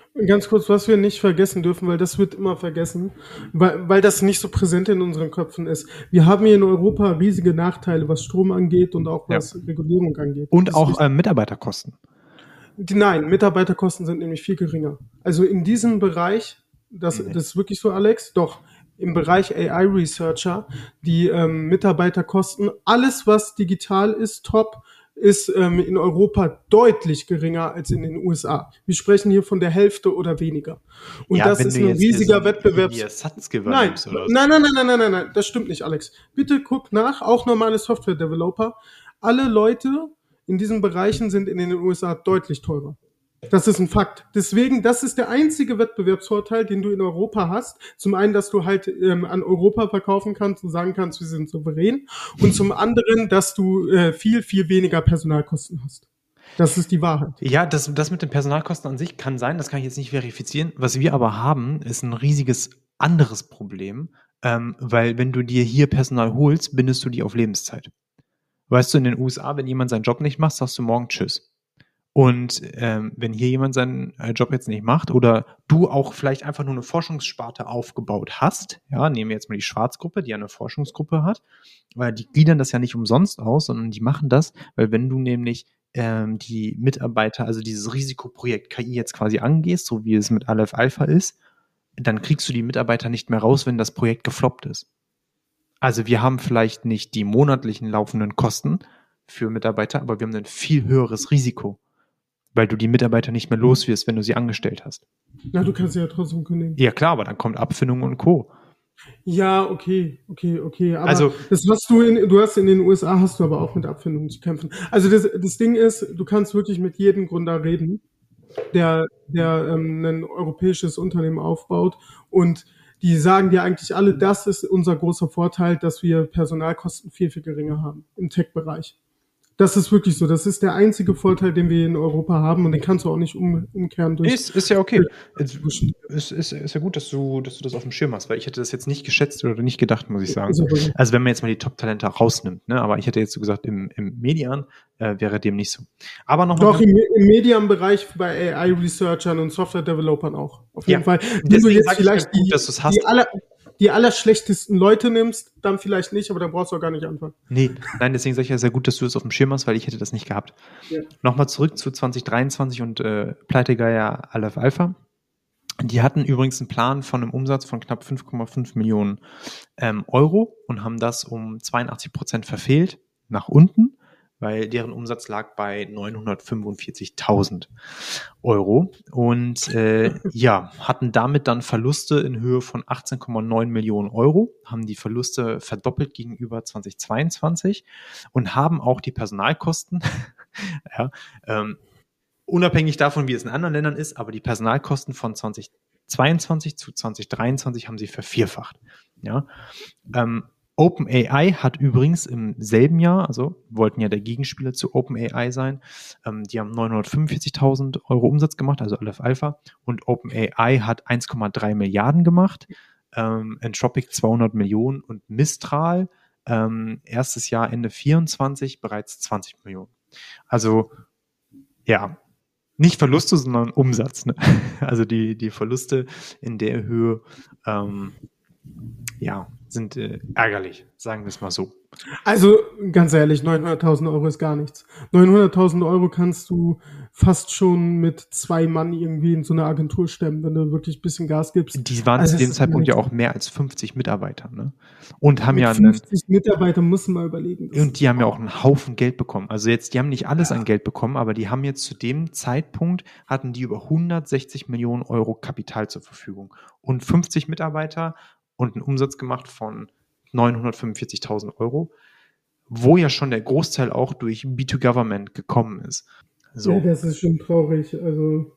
Ganz kurz, was wir nicht vergessen dürfen, weil das wird immer vergessen, weil, weil das nicht so präsent in unseren Köpfen ist. Wir haben hier in Europa riesige Nachteile, was Strom angeht und auch was ja. Regulierung angeht. Und auch äh, Mitarbeiterkosten. Die, nein, Mitarbeiterkosten sind nämlich viel geringer. Also in diesem Bereich, das, nee. das ist wirklich so, Alex, doch im Bereich A I-Researcher, die ähm, Mitarbeiterkosten, alles was digital ist, top, ist ähm, in Europa deutlich geringer als in den U S A. Wir sprechen hier von der Hälfte oder weniger. Und ja, das ist ein riesiger Wettbewerb. Nein, oder so. nein, nein, nein, nein, nein, nein, nein, das stimmt nicht, Alex. Bitte guck nach, auch normale Software-Developer. Alle Leute in diesen Bereichen sind in den U S A deutlich teurer. Das ist ein Fakt. Deswegen, das ist der einzige Wettbewerbsvorteil, den du in Europa hast. Zum einen, dass du halt ähm, an Europa verkaufen kannst und sagen kannst, wir sind souverän. Und zum anderen, dass du äh, viel, viel weniger Personalkosten hast. Das ist die Wahrheit. Ja, das, das mit den Personalkosten an sich kann sein, das kann ich jetzt nicht verifizieren. Was wir aber haben, ist ein riesiges anderes Problem, ähm, weil wenn du dir hier Personal holst, bindest du die auf Lebenszeit. Weißt du, in den U S A, wenn jemand seinen Job nicht macht, sagst du morgen Tschüss. Und ähm, wenn hier jemand seinen äh, Job jetzt nicht macht oder du auch vielleicht einfach nur eine Forschungssparte aufgebaut hast, ja, nehmen wir jetzt mal die Schwarzgruppe, die eine Forschungsgruppe hat, weil die gliedern das ja nicht umsonst aus, sondern die machen das, weil wenn du nämlich ähm, die Mitarbeiter, also dieses Risikoprojekt K I jetzt quasi angehst, so wie es mit Aleph Alpha ist, dann kriegst du die Mitarbeiter nicht mehr raus, wenn das Projekt gefloppt ist. Also wir haben vielleicht nicht die monatlichen laufenden Kosten für Mitarbeiter, aber wir haben ein viel höheres Risiko. Weil du die Mitarbeiter nicht mehr los wirst, wenn du sie angestellt hast. Na, du kannst sie ja trotzdem kündigen. Ja klar, aber dann kommt Abfindung und Co. Ja, okay, okay, okay. Aber also, das, was du in, du hast in den U S A, hast du aber auch mit Abfindungen zu kämpfen. Also das, das Ding ist, du kannst wirklich mit jedem Gründer reden, der, der ähm, ein europäisches Unternehmen aufbaut und die sagen dir eigentlich alle, das ist unser großer Vorteil, dass wir Personalkosten viel, viel geringer haben im Tech-Bereich. Das ist wirklich so. Das ist der einzige Vorteil, den wir in Europa haben und den kannst du auch nicht um, umkehren durch. Ist, ist ja okay. Es ist, ist, ist ja gut, dass du, dass du das auf dem Schirm hast, weil ich hätte das jetzt nicht geschätzt oder nicht gedacht, muss ich sagen. Also wenn man jetzt mal die Top-Talente rausnimmt, ne, aber ich hätte jetzt so gesagt, im, im Median äh, wäre dem nicht so. Aber noch Doch, im, im Median-Bereich bei A I-Researchern und Software-Developern auch. Auf jeden ja. Fall. Wenn du jetzt vielleicht gut, die, dass du's hast. Die aller, die allerschlechtesten Leute nimmst, dann vielleicht nicht, aber dann brauchst du auch gar nicht anfangen. Nee, nein, deswegen sage ich ja sehr gut, dass du das auf dem Schirm hast, weil ich hätte das nicht gehabt. Ja. Nochmal zurück zu zwanzig dreiundzwanzig und äh, Pleitegeier Aleph Alpha. Die hatten übrigens einen Plan von einem Umsatz von knapp fünf Komma fünf Millionen ähm, Euro und haben das um zweiundachtzig Prozent verfehlt nach unten, weil deren Umsatz lag bei neunhundertfünfundvierzigtausend Euro und äh, ja, hatten damit dann Verluste in Höhe von achtzehn Komma neun Millionen Euro, haben die Verluste verdoppelt gegenüber zwanzig zweiundzwanzig und haben auch die Personalkosten, ja, ähm, unabhängig davon, wie es in anderen Ländern ist, aber die Personalkosten von zwanzig zweiundzwanzig zu zwanzig dreiundzwanzig haben sie vervierfacht. Ja, ähm, OpenAI hat übrigens im selben Jahr, also wollten ja der Gegenspieler zu OpenAI sein, ähm, die haben neunhundertfünfundvierzigtausend Euro Umsatz gemacht, also Aleph Alpha, und OpenAI hat eins Komma drei Milliarden gemacht, ähm, Anthropic zweihundert Millionen und Mistral ähm, erstes Jahr Ende vierundzwanzig bereits zwanzig Millionen. Also ja, nicht Verluste, sondern Umsatz. Ne? Also die, die Verluste in der Höhe ähm, ja, sind äh, ärgerlich, sagen wir es mal so. Also ganz ehrlich, neunhunderttausend Euro ist gar nichts. neunhunderttausend Euro kannst du fast schon mit zwei Mann irgendwie in so eine Agentur stemmen, wenn du wirklich ein bisschen Gas gibst. Die waren also zu dem Zeitpunkt ja auch mehr als fünfzig Mitarbeiter, ne? Und haben mit ja fünfzig einen, Mitarbeiter muss man überlegen. Und die haben ja auch einen Haufen Geld bekommen. Also jetzt, die haben nicht alles ja. an Geld bekommen, aber die haben jetzt zu dem Zeitpunkt hatten die über hundertsechzig Millionen Euro Kapital zur Verfügung und fünfzig Mitarbeiter und einen Umsatz gemacht von neunhundertfünfundvierzigtausend Euro, wo ja schon der Großteil auch durch B zwei Government gekommen ist. So. Ja, das ist schon traurig. Also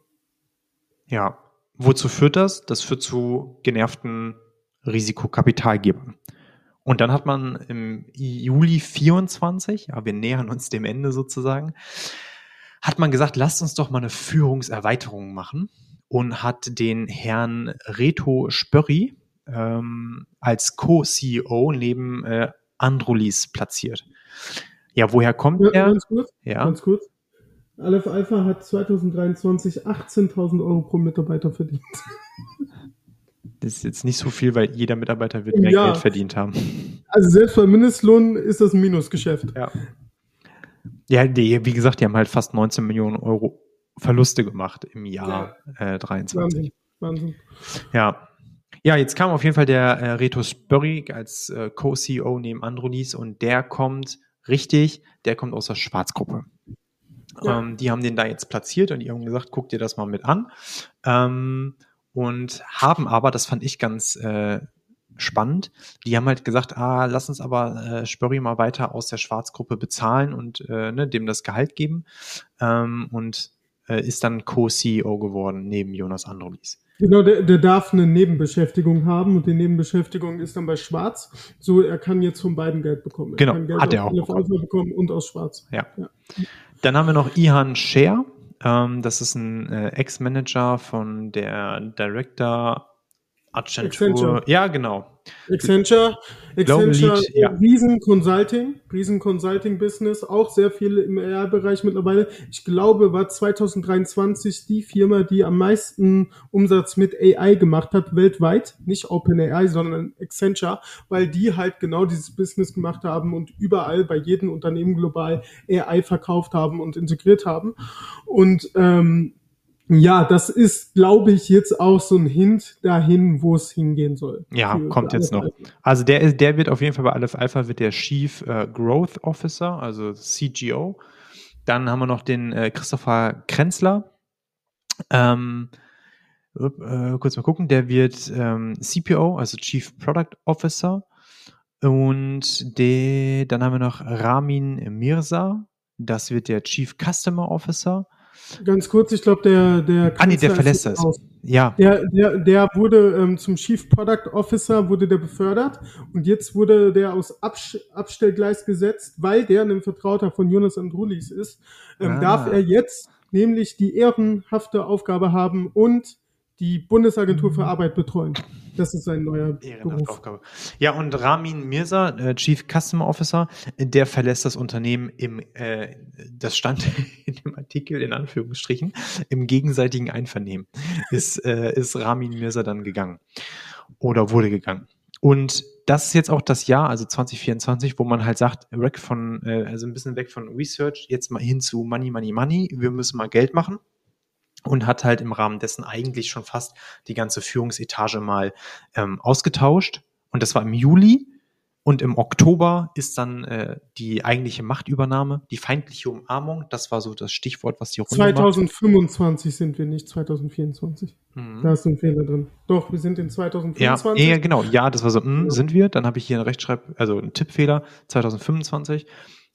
ja, wozu führt das? Das führt zu genervten Risikokapitalgebern. Und dann hat man im Juli vierundzwanzig, ja, wir nähern uns dem Ende sozusagen, hat man gesagt, lasst uns doch mal eine Führungserweiterung machen und hat den Herrn Reto Spörri ähm, als Co-C E O neben äh, Androulis platziert. Ja, woher kommt ja, er? Ganz kurz, ja. ganz kurz. Aleph Alpha hat zwanzig dreiundzwanzig achtzehntausend Euro pro Mitarbeiter verdient. Das ist jetzt nicht so viel, weil jeder Mitarbeiter wird mehr Ja. Geld verdient haben. Also selbst bei Mindestlohn ist das ein Minusgeschäft. Ja. Ja, die, wie gesagt, die haben halt fast neunzehn Millionen Euro Verluste gemacht im Jahr äh, dreiundzwanzig. Wahnsinn. Wahnsinn. Ja. Ja, jetzt kam auf jeden Fall der äh, Reto Spörri als äh, Co-C E O neben Andronis und der kommt richtig, der kommt aus der Schwarzgruppe. Ja. Ähm, die haben den da jetzt platziert und die haben gesagt, guck dir das mal mit an. Ähm, und haben aber, das fand ich ganz äh, spannend, die haben halt gesagt, ah, lass uns aber äh, Spörri mal weiter aus der Schwarzgruppe bezahlen und äh, ne, dem das Gehalt geben ähm, und äh, ist dann Co-C E O geworden neben Jonas Andronis. Genau, der, der darf eine Nebenbeschäftigung haben und die Nebenbeschäftigung ist dann bei Schwarz. So, er kann jetzt von beiden Geld bekommen. Er Genau, kann Geld hat er aus auch Aleph Alpha bekommen und aus Schwarz. Ja. Ja. Dann haben wir noch Ihan Scher. Ähm, das ist ein äh, Ex-Manager von der Director Accenture. Accenture. Ja, genau. Accenture, Global Accenture, Lead, ja. Riesen Consulting, Riesen Consulting Business, auch sehr viel im A I-Bereich mittlerweile. Ich glaube, war zwanzig dreiundzwanzig die Firma, die am meisten Umsatz mit A I gemacht hat, weltweit. Nicht OpenAI, sondern Accenture, weil die halt genau dieses Business gemacht haben und überall bei jedem Unternehmen global A I verkauft haben und integriert haben. Und ähm, ja, das ist, glaube ich, jetzt auch so ein Hint dahin, wo es hingehen soll. Ja, Für- kommt für jetzt noch. Aleph Alpha. Also der ist, der wird auf jeden Fall bei Aleph Alpha wird der Chief äh, Growth Officer, also C G O. Dann haben wir noch den äh, Christopher Krenzler. Ähm, äh, kurz mal gucken, der wird ähm, C P O, also Chief Product Officer. Und de, dann haben wir noch Ramin Mirza. Das wird der Chief Customer Officer. Ganz kurz, ich glaube, der, der Ah nee, der Kanzler verlässt ist jetzt das. raus. Ja, Der, der, der wurde ähm, zum Chief Product Officer, wurde der befördert und jetzt wurde der aus Absch- Abstellgleis gesetzt, weil der ein Vertrauter von Jonas Androulis ist, ähm, Ah. darf er jetzt nämlich die ehrenhafte Aufgabe haben und die Bundesagentur für Arbeit betreuen. Das ist sein neuer Beruf. Ehrenamtsaufgabe. Ja, und Ramin Mirza, äh, Chief Customer Officer, der verlässt das Unternehmen im, äh, das stand in dem Artikel in Anführungsstrichen, im gegenseitigen Einvernehmen ist, äh, ist Ramin Mirza dann gegangen oder wurde gegangen. Und das ist jetzt auch das Jahr, also zwanzig vierundzwanzig, wo man halt sagt, weg von, äh, also ein bisschen weg von Research, jetzt mal hin zu Money, Money, Money, wir müssen mal Geld machen. Und hat halt im Rahmen dessen eigentlich schon fast die ganze Führungsetage mal ähm, ausgetauscht. Und das war im Juli. Und im Oktober ist dann äh, die eigentliche Machtübernahme, die feindliche Umarmung. Das war so das Stichwort, was die Runde macht. zwanzig fünfundzwanzig sind wir nicht, zwanzig vierundzwanzig. Mhm. Da ist ein Fehler drin. Doch, wir sind in zwanzig Ja, fünfundzwanzig. ja, genau. Ja, das war so, mh, Ja. sind wir. Dann habe ich hier einen Rechtschreib, also einen Tippfehler, zwanzig fünfundzwanzig.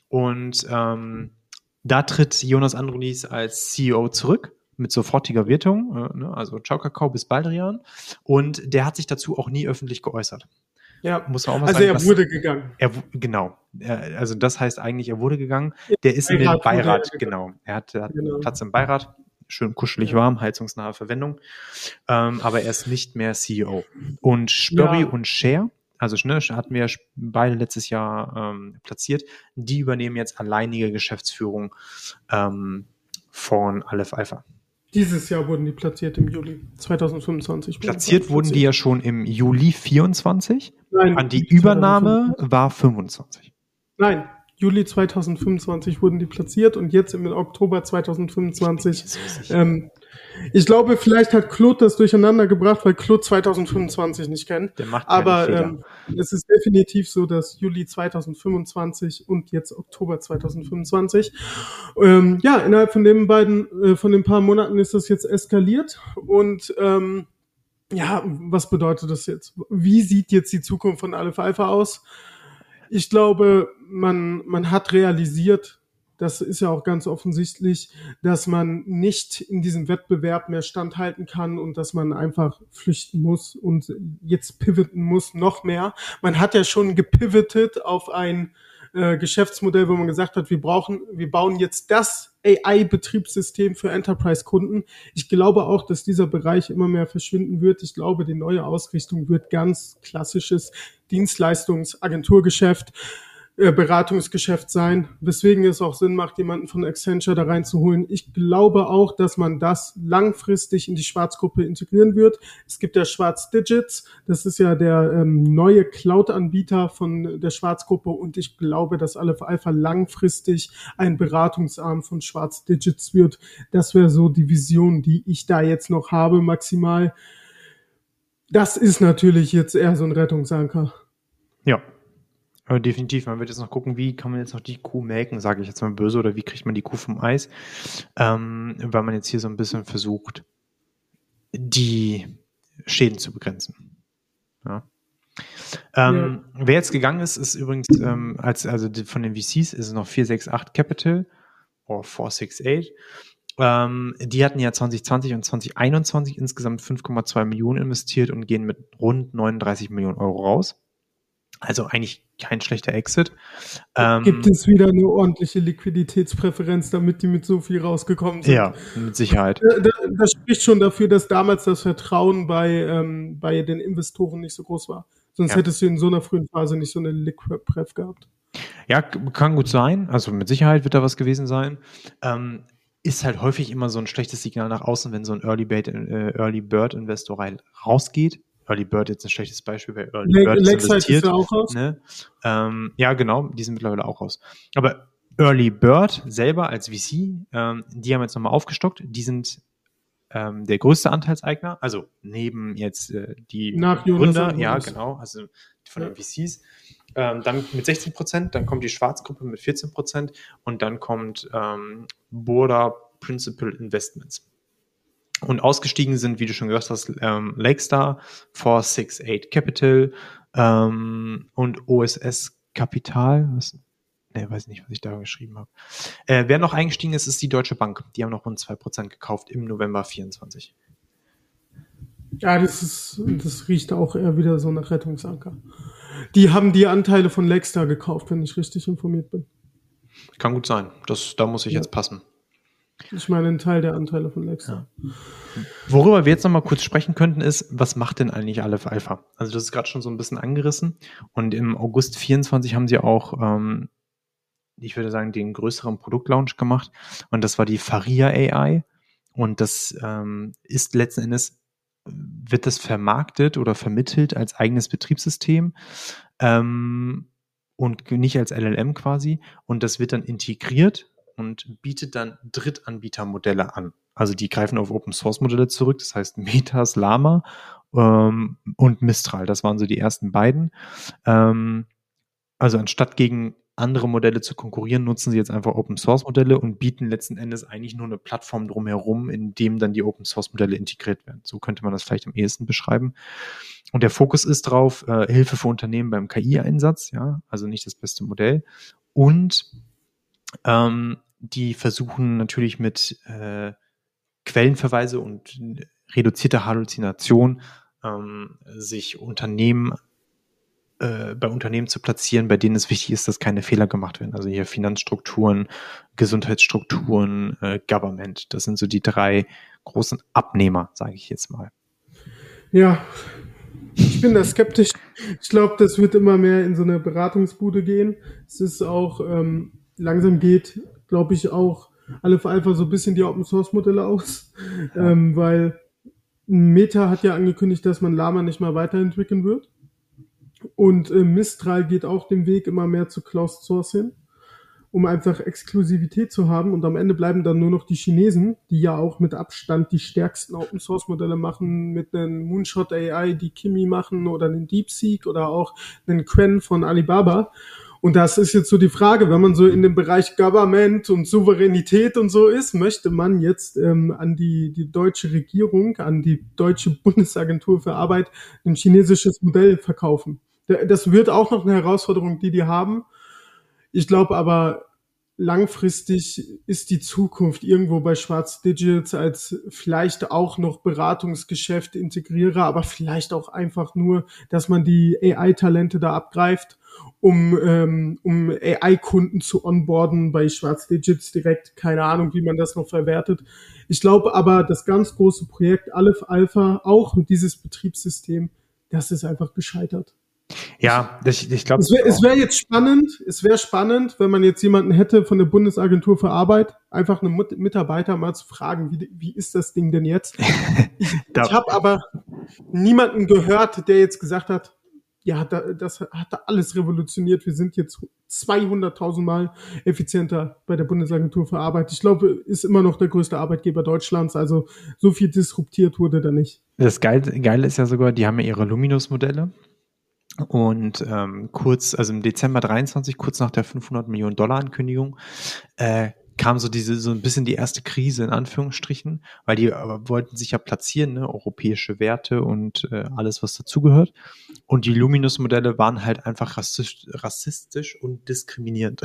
Und ähm, da tritt Jonas Androulis als C E O zurück mit sofortiger Wirkung, äh, ne? Also ciao Kakao bis Baldrian. Und der hat sich dazu auch nie öffentlich geäußert. Ja. Muss man auch mal Also sagen. er dass- wurde gegangen. er, wu- genau. Er, also das heißt eigentlich, er wurde gegangen. Der ist in den Beirat wurde Beirat, er genau. Er hat, er hat Genau. einen Platz im Beirat. Schön kuschelig Ja. warm, heizungsnahe Verwendung. Ähm, aber er ist nicht mehr C E O. Und Spörri Ja. und Scher, also ne, hatten wir beide letztes Jahr ähm, platziert, die übernehmen jetzt alleinige Geschäftsführung ähm, von Aleph Alpha. Dieses Jahr wurden die platziert im Juli zwanzig fünfundzwanzig. Platziert wurden die ja schon im Juli vierundzwanzig. Nein, An die Juli Übernahme zweitausendfünfundzwanzig. war fünfundzwanzig. Nein, Juli zwanzig fünfundzwanzig wurden die platziert und jetzt im Oktober zwanzig fünfundzwanzig. Ich bin mir so sicher. Ähm, ich glaube, vielleicht hat Claude das durcheinander gebracht, weil Claude zwanzig fünfundzwanzig nicht kennt. Der macht keine Aber Fehler. ähm, es ist definitiv so, dass Juli zwanzig fünfundzwanzig und jetzt Oktober zwanzig fünfundzwanzig. Ähm, ja, innerhalb von den beiden, äh, von den paar Monaten ist das jetzt eskaliert. Und ähm, ja, was bedeutet das jetzt? Wie sieht jetzt die Zukunft von Aleph Alpha aus? Ich glaube, man, man hat realisiert, das ist ja auch ganz offensichtlich, dass man nicht in diesem Wettbewerb mehr standhalten kann und dass man einfach flüchten muss und jetzt pivoten muss, noch mehr. Man hat ja schon gepivotet auf ein äh, Geschäftsmodell, wo man gesagt hat, wir brauchen, wir bauen jetzt das A I-Betriebssystem für Enterprise-Kunden. Ich glaube auch, dass dieser Bereich immer mehr verschwinden wird. Ich glaube, die neue Ausrichtung wird ganz klassisches Dienstleistungsagenturgeschäft. äh, Beratungsgeschäft sein, weswegen es auch Sinn macht, jemanden von Accenture da reinzuholen. Ich glaube auch, dass man das langfristig in die Schwarzgruppe integrieren wird. Es gibt ja Schwarz Digits, das ist ja der ähm, neue Cloud-Anbieter von der Schwarzgruppe und ich glaube, dass Aleph Alpha langfristig ein Beratungsarm von Schwarz Digits wird. Das wäre so die Vision, die ich da jetzt noch habe, maximal. Das ist natürlich jetzt eher so ein Rettungsanker. Ja. Aber definitiv, man wird jetzt noch gucken, wie kann man jetzt noch die Kuh melken, sage ich jetzt mal böse, oder wie kriegt man die Kuh vom Eis, ähm, weil man jetzt hier so ein bisschen versucht, die Schäden zu begrenzen. Ja. Ähm, ja. Wer jetzt gegangen ist, ist übrigens, ähm, als also die, von den V Cs ist es noch vier sechs acht Capital oder vier sechs acht. Ähm, die hatten ja zwanzig zwanzig und zwanzig einundzwanzig insgesamt fünf Komma zwei Millionen investiert und gehen mit rund neununddreißig Millionen Euro raus. Also eigentlich kein schlechter Exit. Ähm, Gibt es wieder eine ordentliche Liquiditätspräferenz, damit die mit so viel rausgekommen sind? Ja, mit Sicherheit. Das, das spricht schon dafür, dass damals das Vertrauen bei, ähm, bei den Investoren nicht so groß war. Sonst ja. hättest du in so einer frühen Phase nicht so eine Liquid-Pref gehabt. Ja, kann gut sein. Also mit Sicherheit wird da was gewesen sein. Ähm, ist halt häufig immer so ein schlechtes Signal nach außen, wenn so ein Early, Bait, äh, Early Bird Investor rausgeht. Early Bird jetzt ein schlechtes Beispiel, weil Early Bird ist investiert. Ist ja auch raus. Ne? Ähm, ja, genau, die sind mittlerweile auch raus. Aber Early Bird selber als V C, ähm, die haben jetzt nochmal aufgestockt. Die sind ähm, der größte Anteilseigner, also neben jetzt äh, die Nach Gründer, ja genau, also von ja. den V Cs. Ähm, dann mit sechzehn Prozent, dann kommt die Schwarzgruppe mit vierzehn Prozent und dann kommt ähm, Burda Principal Investments. Und ausgestiegen sind, wie du schon gehört hast, ähm, Lakestar, vier sechs acht Capital ähm, und O S S Kapital. Was, ne, weiß nicht, was ich da geschrieben habe. Äh, wer noch eingestiegen ist, ist die Deutsche Bank. Die haben noch rund zwei Prozent gekauft im November vierundzwanzig. Ja, das ist, das riecht auch eher wieder so nach Rettungsanker. Die haben die Anteile von Lakestar gekauft, wenn ich richtig informiert bin. Kann gut sein. Das, da muss ich ja. jetzt passen. Ich meine, ein Teil der Anteile von Lakestar. Ja. Worüber wir jetzt noch mal kurz sprechen könnten, ist, was macht denn eigentlich Aleph Alpha? Also das ist gerade schon so ein bisschen angerissen. Und im August vierundzwanzig haben sie auch, ähm, ich würde sagen, den größeren Produktlaunch gemacht. Und das war die Faria A I. Und das ähm, ist letzten Endes, wird das vermarktet oder vermittelt als eigenes Betriebssystem. Ähm, und nicht als L L M quasi. Und das wird dann integriert und bietet dann Drittanbietermodelle an. Also die greifen auf Open-Source-Modelle zurück, das heißt Metas, Llama ähm, und Mistral. Das waren so die ersten beiden. Ähm, also anstatt gegen andere Modelle zu konkurrieren, nutzen sie jetzt einfach Open-Source-Modelle und bieten letzten Endes eigentlich nur eine Plattform drumherum, in dem dann die Open-Source-Modelle integriert werden. So könnte man das vielleicht am ehesten beschreiben. Und der Fokus ist drauf, äh, Hilfe für Unternehmen beim K I-Einsatz, ja, also nicht das beste Modell. Und ähm, die versuchen natürlich mit äh, Quellenverweise und reduzierter Halluzination ähm, sich Unternehmen äh, bei Unternehmen zu platzieren, bei denen es wichtig ist, dass keine Fehler gemacht werden. Also hier Finanzstrukturen, Gesundheitsstrukturen, äh, Government. Das sind so die drei großen Abnehmer, sage ich jetzt mal. Ja, ich bin da skeptisch. Ich glaube, das wird immer mehr in so eine Beratungsbude gehen. Es ist auch ähm, langsam geht, glaube ich, auch Aleph Alpha so ein bisschen die Open-Source-Modelle aus, ja. ähm, weil Meta hat ja angekündigt, dass man Llama nicht mal weiterentwickeln wird und äh, Mistral geht auch den Weg immer mehr zu Closed Source hin, um einfach Exklusivität zu haben und am Ende bleiben dann nur noch die Chinesen, die ja auch mit Abstand die stärksten Open-Source-Modelle machen, mit einem Moonshot A I, die Kimi machen oder einen DeepSeek oder auch einen Qwen von Alibaba. Und das ist jetzt so die Frage, wenn man so in dem Bereich Government und Souveränität und so ist, möchte man jetzt ähm, an die, die deutsche Regierung, an die deutsche Bundesagentur für Arbeit ein chinesisches Modell verkaufen. Das wird auch noch eine Herausforderung, die die haben. Ich glaube aber, langfristig ist die Zukunft irgendwo bei Schwarz Digits als vielleicht auch noch Beratungsgeschäft integriere, aber vielleicht auch einfach nur, dass man die A I-Talente da abgreift, um, ähm, um A I-Kunden zu onboarden bei Schwarz Digits direkt. Keine Ahnung, wie man das noch verwertet. Ich glaube aber, das ganz große Projekt Aleph Alpha, auch mit dieses Betriebssystem, das ist einfach gescheitert. Ja, ich, ich glaube. Es wäre es wär jetzt spannend, es wäre spannend, wenn man jetzt jemanden hätte von der Bundesagentur für Arbeit, einfach einen Mut- Mitarbeiter mal zu fragen, wie, wie ist das Ding denn jetzt? Ich, ich habe aber niemanden gehört, der jetzt gesagt hat, ja, da, das hat da alles revolutioniert. Wir sind jetzt zweihunderttausend Mal effizienter bei der Bundesagentur für Arbeit. Ich glaube, ist immer noch der größte Arbeitgeber Deutschlands. Also so viel disruptiert wurde da nicht. Das Geile, Geile ist ja sogar, die haben ja ihre Luminous-Modelle. Und ähm, kurz, also im Dezember dreiundzwanzig, kurz nach der fünfhundert Millionen Dollar Ankündigung, äh, kam so diese, so ein bisschen die erste Krise in Anführungsstrichen, weil die äh, wollten sich ja platzieren, ne, europäische Werte und äh, alles, was dazugehört. Und die Luminous-Modelle waren halt einfach rassistisch, rassistisch und diskriminierend.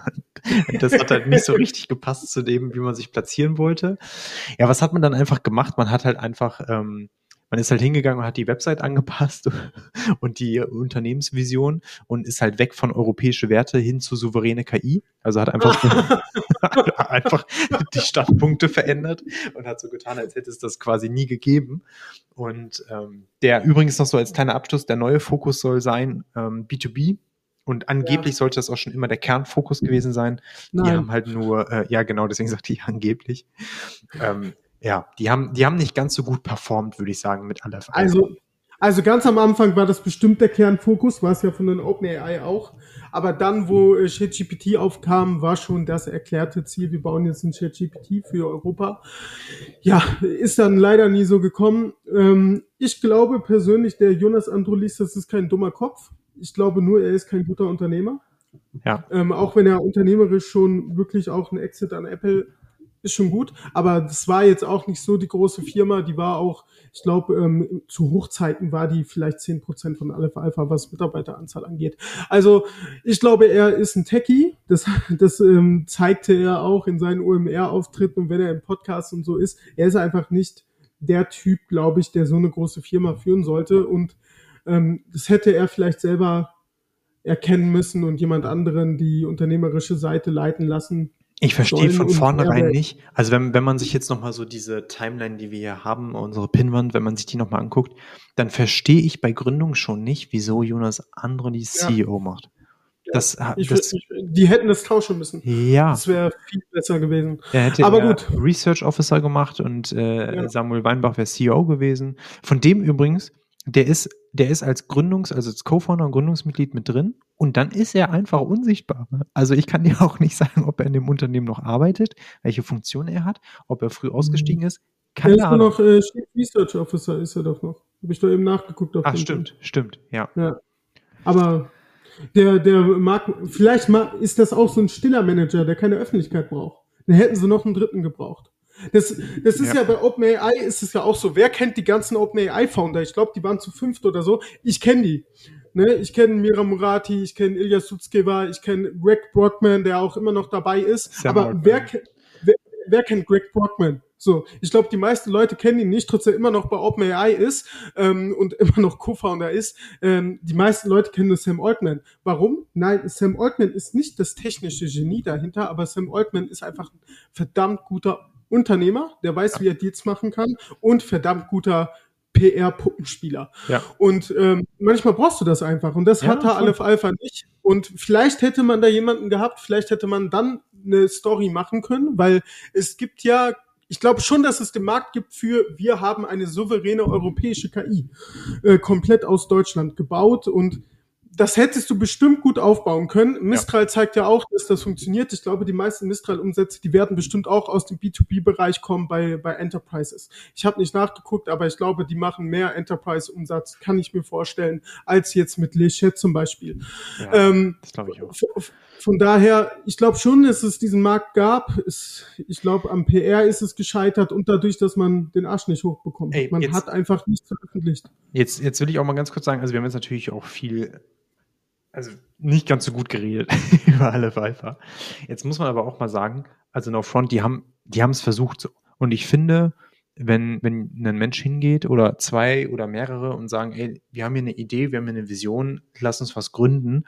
Das hat halt nicht so richtig gepasst zu dem, wie man sich platzieren wollte. Ja, was hat man dann einfach gemacht? Man hat halt einfach, ähm, man ist halt hingegangen und hat die Website angepasst und die Unternehmensvision und ist halt weg von europäische Werte hin zu souveräne K I. Also hat einfach, einfach die Standpunkte verändert und hat so getan, als hätte es das quasi nie gegeben. Und ähm, der übrigens noch so als kleiner Abschluss, der neue Fokus soll sein ähm, B zwei B. Und angeblich ja. sollte das auch schon immer der Kernfokus gewesen sein. Die Nein. haben halt nur, äh, ja genau, deswegen sagte ich angeblich. Ähm, Ja, die haben, die haben nicht ganz so gut performt, würde ich sagen, mit Aleph. Also, also ganz am Anfang war das bestimmt der Kernfokus, war es ja von den OpenAI auch. Aber dann, wo äh, ChatGPT aufkam, war schon das erklärte Ziel, wir bauen jetzt ein ChatGPT für Europa. Ja, ist dann leider nie so gekommen. Ähm, ich glaube persönlich, der Jonas Androulis, das ist kein dummer Kopf. Ich glaube nur, er ist kein guter Unternehmer. Ja. Ähm, auch wenn er unternehmerisch schon wirklich auch ein Exit an Apple ist schon gut, aber das war jetzt auch nicht so die große Firma, die war auch, ich glaube, ähm, zu Hochzeiten war die vielleicht zehn Prozent von Aleph Alpha, was Mitarbeiteranzahl angeht. Also ich glaube, er ist ein Techie, das, das ähm, zeigte er auch in seinen O M R-Auftritten und wenn er im Podcast und so ist, er ist einfach nicht der Typ, glaube ich, der so eine große Firma führen sollte und ähm, das hätte er vielleicht selber erkennen müssen und jemand anderen die unternehmerische Seite leiten lassen. Ich verstehe von vornherein nicht. Also wenn, wenn man sich jetzt nochmal so diese Timeline, die wir hier haben, unsere Pinnwand, wenn man sich die nochmal anguckt, dann verstehe ich bei Gründung schon nicht, wieso Jonas Androulis Ja. C E O macht. Das, ich, das, ich, die hätten das tauschen müssen. Ja. Das wäre viel besser gewesen. Er hätte Aber ja gut. Research Officer gemacht und äh, Ja. Samuel Weinbach wäre C E O gewesen. Von dem übrigens, der ist, der ist als Gründungs-, also als Co-Founder und Gründungsmitglied mit drin und dann ist er einfach unsichtbar. Also ich kann dir auch nicht sagen, ob er in dem Unternehmen noch arbeitet, welche Funktion er hat, ob er früh ausgestiegen ist. Er Keine ist nur Ahnung. noch äh, Chief Research Officer, ist er doch noch. Habe ich doch eben nachgeguckt. Auf Ach, LinkedIn. stimmt, stimmt, ja. Ja. Aber der, der mag, vielleicht ma- ist das auch so ein stiller Manager, der keine Öffentlichkeit braucht. Dann hätten sie noch einen dritten gebraucht. Das, das ist ja. Ja. bei OpenAI ist es ja auch so. Wer kennt die ganzen OpenAI-Founder? Ich glaube, die waren zu fünft oder so. Ich kenne die. Ne? Ich kenne Mira Murati, ich kenne Ilya Sutskever, ich kenne Greg Brockman, der auch immer noch dabei ist. Sam Aber Altman. wer, ke- wer, wer kennt Greg Brockman? So, ich glaube, die meisten Leute kennen ihn nicht, trotz er immer noch bei OpenAI ist ähm, und immer noch Co-Founder ist. Ähm, die meisten Leute kennen nur Sam Altman. Warum? Nein, Sam Altman ist nicht das technische Genie dahinter, aber Sam Altman ist einfach ein verdammt guter Unternehmer, der weiß, wie er Deals machen kann und verdammt guter P R-Puppenspieler. Ja. Und ähm, manchmal brauchst du das einfach. Und das Ja, hat er voll. Aleph Alpha nicht. Und vielleicht hätte man da jemanden gehabt, vielleicht hätte man dann eine Story machen können, weil es gibt ja, ich glaube schon, dass es den Markt gibt für, wir haben eine souveräne europäische K I, äh, komplett aus Deutschland gebaut und das hättest du bestimmt gut aufbauen können. Mistral zeigt ja auch, dass das funktioniert. Ich glaube, die meisten Mistral-Umsätze, die werden bestimmt auch aus dem B zwei B-Bereich kommen bei, bei Enterprises. Ich habe nicht nachgeguckt, aber ich glaube, die machen mehr Enterprise-Umsatz, kann ich mir vorstellen, als jetzt mit Lechet zum Beispiel. Ja, ähm, das glaube ich auch. Von, von daher, ich glaube schon, dass es diesen Markt gab. Es, ich glaube, am P R ist es gescheitert und dadurch, dass man den Arsch nicht hochbekommt. Ey, man jetzt- hat einfach nichts veröffentlicht. Jetzt, jetzt will ich auch mal ganz kurz sagen, also wir haben jetzt natürlich auch viel, also nicht ganz so gut geredet über Aleph Alpha. Jetzt muss man aber auch mal sagen, also No Front, die haben, die haben es versucht so. Und ich finde, wenn, wenn ein Mensch hingeht oder zwei oder mehrere und sagen, ey, wir haben hier eine Idee, wir haben hier eine Vision, lass uns was gründen,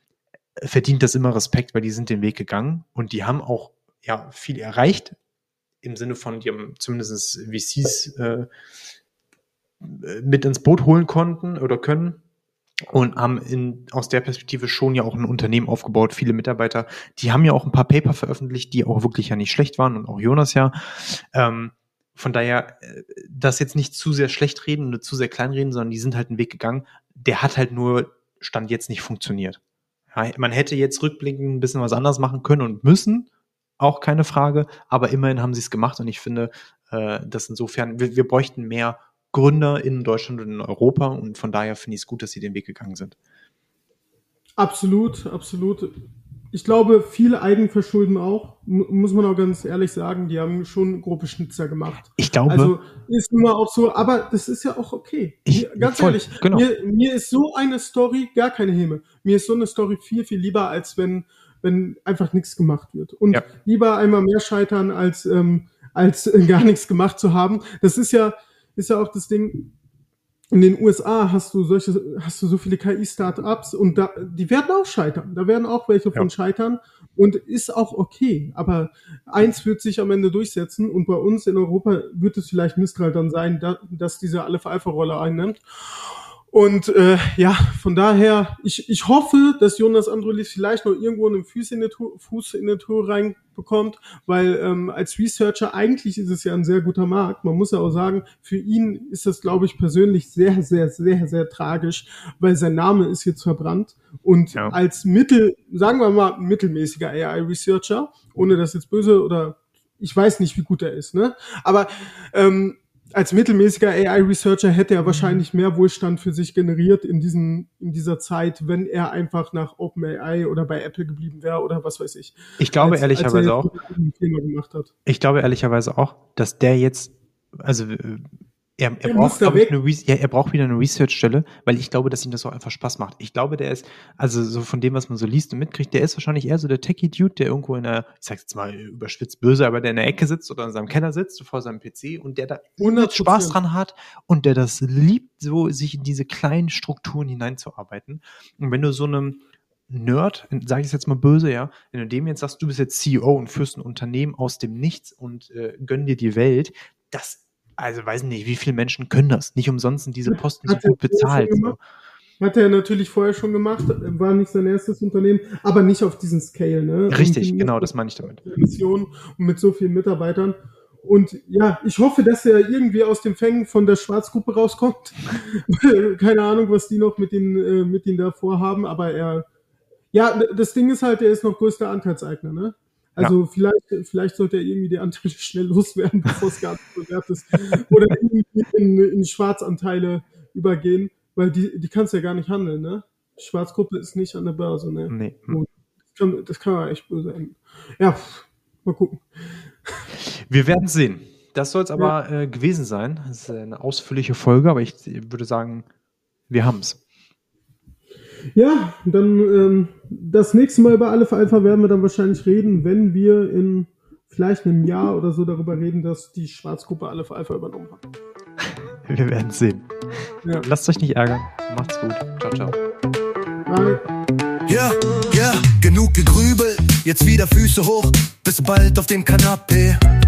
verdient das immer Respekt, weil die sind den Weg gegangen und die haben auch ja viel erreicht im Sinne von, die haben zumindest V Cs äh, mit ins Boot holen konnten oder können. und haben in, aus der Perspektive schon ja auch ein Unternehmen aufgebaut, viele Mitarbeiter. Die haben ja auch ein paar Paper veröffentlicht, die auch wirklich ja nicht schlecht waren und auch Jonas ja. Ähm, von daher, das jetzt nicht zu sehr schlecht reden oder zu sehr klein reden, sondern die sind halt einen Weg gegangen. Der hat halt nur Stand jetzt nicht funktioniert. Ja, man hätte jetzt rückblickend ein bisschen was anderes machen können und müssen, auch keine Frage, aber immerhin haben sie es gemacht und ich finde, äh, dass insofern, wir, wir bräuchten mehr Gründer in Deutschland und in Europa und von daher finde ich es gut, dass sie den Weg gegangen sind. Absolut, absolut. Ich glaube, viel Eigenverschulden auch, muss man auch ganz ehrlich sagen, die haben schon grobe Schnitzer gemacht. Ich glaube. Also ist nun mal auch so, aber das ist ja auch okay. Ich, mir, ganz voll, ehrlich, genau. mir, mir ist so eine Story gar keine Häme. Mir ist so eine Story viel, viel lieber, als wenn, wenn einfach nichts gemacht wird. Und ja. lieber einmal mehr scheitern, als, ähm, als äh, gar nichts gemacht zu haben. Das ist ja, ist ja auch das Ding. In den U S A hast du solche, hast du so viele K I-Startups und da, die werden auch scheitern. Da werden auch welche von ja. scheitern und ist auch okay. Aber eins wird sich am Ende durchsetzen und bei uns in Europa wird es vielleicht Mistral dann sein, da, dass diese Aleph-Alpha-Rolle einnimmt. Und äh, ja, von daher, ich, ich hoffe, dass Jonas Androulis vielleicht noch irgendwo einen Fuß in die Tour, Fuß in die Tour reinbekommt, weil ähm, als Researcher eigentlich ist es ja ein sehr guter Markt. Man muss ja auch sagen, für ihn ist das, glaube ich, persönlich sehr, sehr, sehr, sehr tragisch, weil sein Name ist jetzt verbrannt. Und ja. als Mittel, sagen wir mal, mittelmäßiger A I-Researcher, ohne das jetzt böse oder ich weiß nicht, wie gut er ist, ne? Aber ähm, als mittelmäßiger A I-Researcher hätte er wahrscheinlich mehr Wohlstand für sich generiert in diesen, in dieser Zeit, wenn er einfach nach OpenAI oder bei Apple geblieben wäre oder was weiß ich. Ich glaube als, ehrlicherweise als auch, gemacht hat. ich glaube ehrlicherweise auch, dass der jetzt, also er, er braucht, glaube ich, eine, ja, er braucht wieder eine Research-Stelle, weil ich glaube, dass ihm das auch einfach Spaß macht. Ich glaube, der ist, also so von dem, was man so liest und mitkriegt, der ist wahrscheinlich eher so der Techie-Dude, der irgendwo in der, ich sag jetzt mal überspitzt böse, aber der in der Ecke sitzt oder in seinem Keller sitzt, vor seinem P C und der da hundert Spaß dran hat und der das liebt, so sich in diese kleinen Strukturen hineinzuarbeiten. Und wenn du so einem Nerd, sage ich es jetzt mal böse, ja, wenn du dem jetzt sagst, du bist jetzt C E O und führst ein Unternehmen aus dem Nichts und äh, gönn dir die Welt, das Also weiß nicht, wie viele Menschen können das? Nicht umsonst sind diese Posten so gut bezahlt. So. Hat er natürlich vorher schon gemacht, war nicht sein erstes Unternehmen, aber nicht auf diesen Scale. Ne? Richtig, genau, das meine ich damit. Mission und mit so vielen Mitarbeitern. Und ja, ich hoffe, dass er irgendwie aus den Fängen von der Schwarzgruppe rauskommt. Keine Ahnung, was die noch mit ihn, äh, mit ihn da vorhaben, aber er, ja, das Ding ist halt, er ist noch größter Anteilseigner, ne? Also ja. vielleicht, vielleicht sollte er irgendwie die Anteile schnell loswerden, bevor es gar nicht so wert ist. Oder irgendwie in, in Schwarzanteile übergehen, weil die, die kannst du ja gar nicht handeln, ne? Die Schwarzgruppe ist nicht an der Börse, ne? Nee. Das kann, das kann echt böse enden. Ja, mal gucken. Wir werden sehen. Das soll es aber ja. äh, gewesen sein. Das ist eine ausführliche Folge, aber ich würde sagen, wir haben es. Ja, dann ähm, das nächste Mal über Aleph Alpha werden wir dann wahrscheinlich reden, wenn wir in vielleicht einem Jahr oder so darüber reden, dass die Schwarzgruppe Aleph Alpha übernommen hat. Wir werden sehen. Ja. Lasst euch nicht ärgern. Macht's gut. Ciao, ciao. Bye. Ja, ja, genug gegrübelt. Jetzt wieder Füße hoch. Bis bald auf dem Kanapee.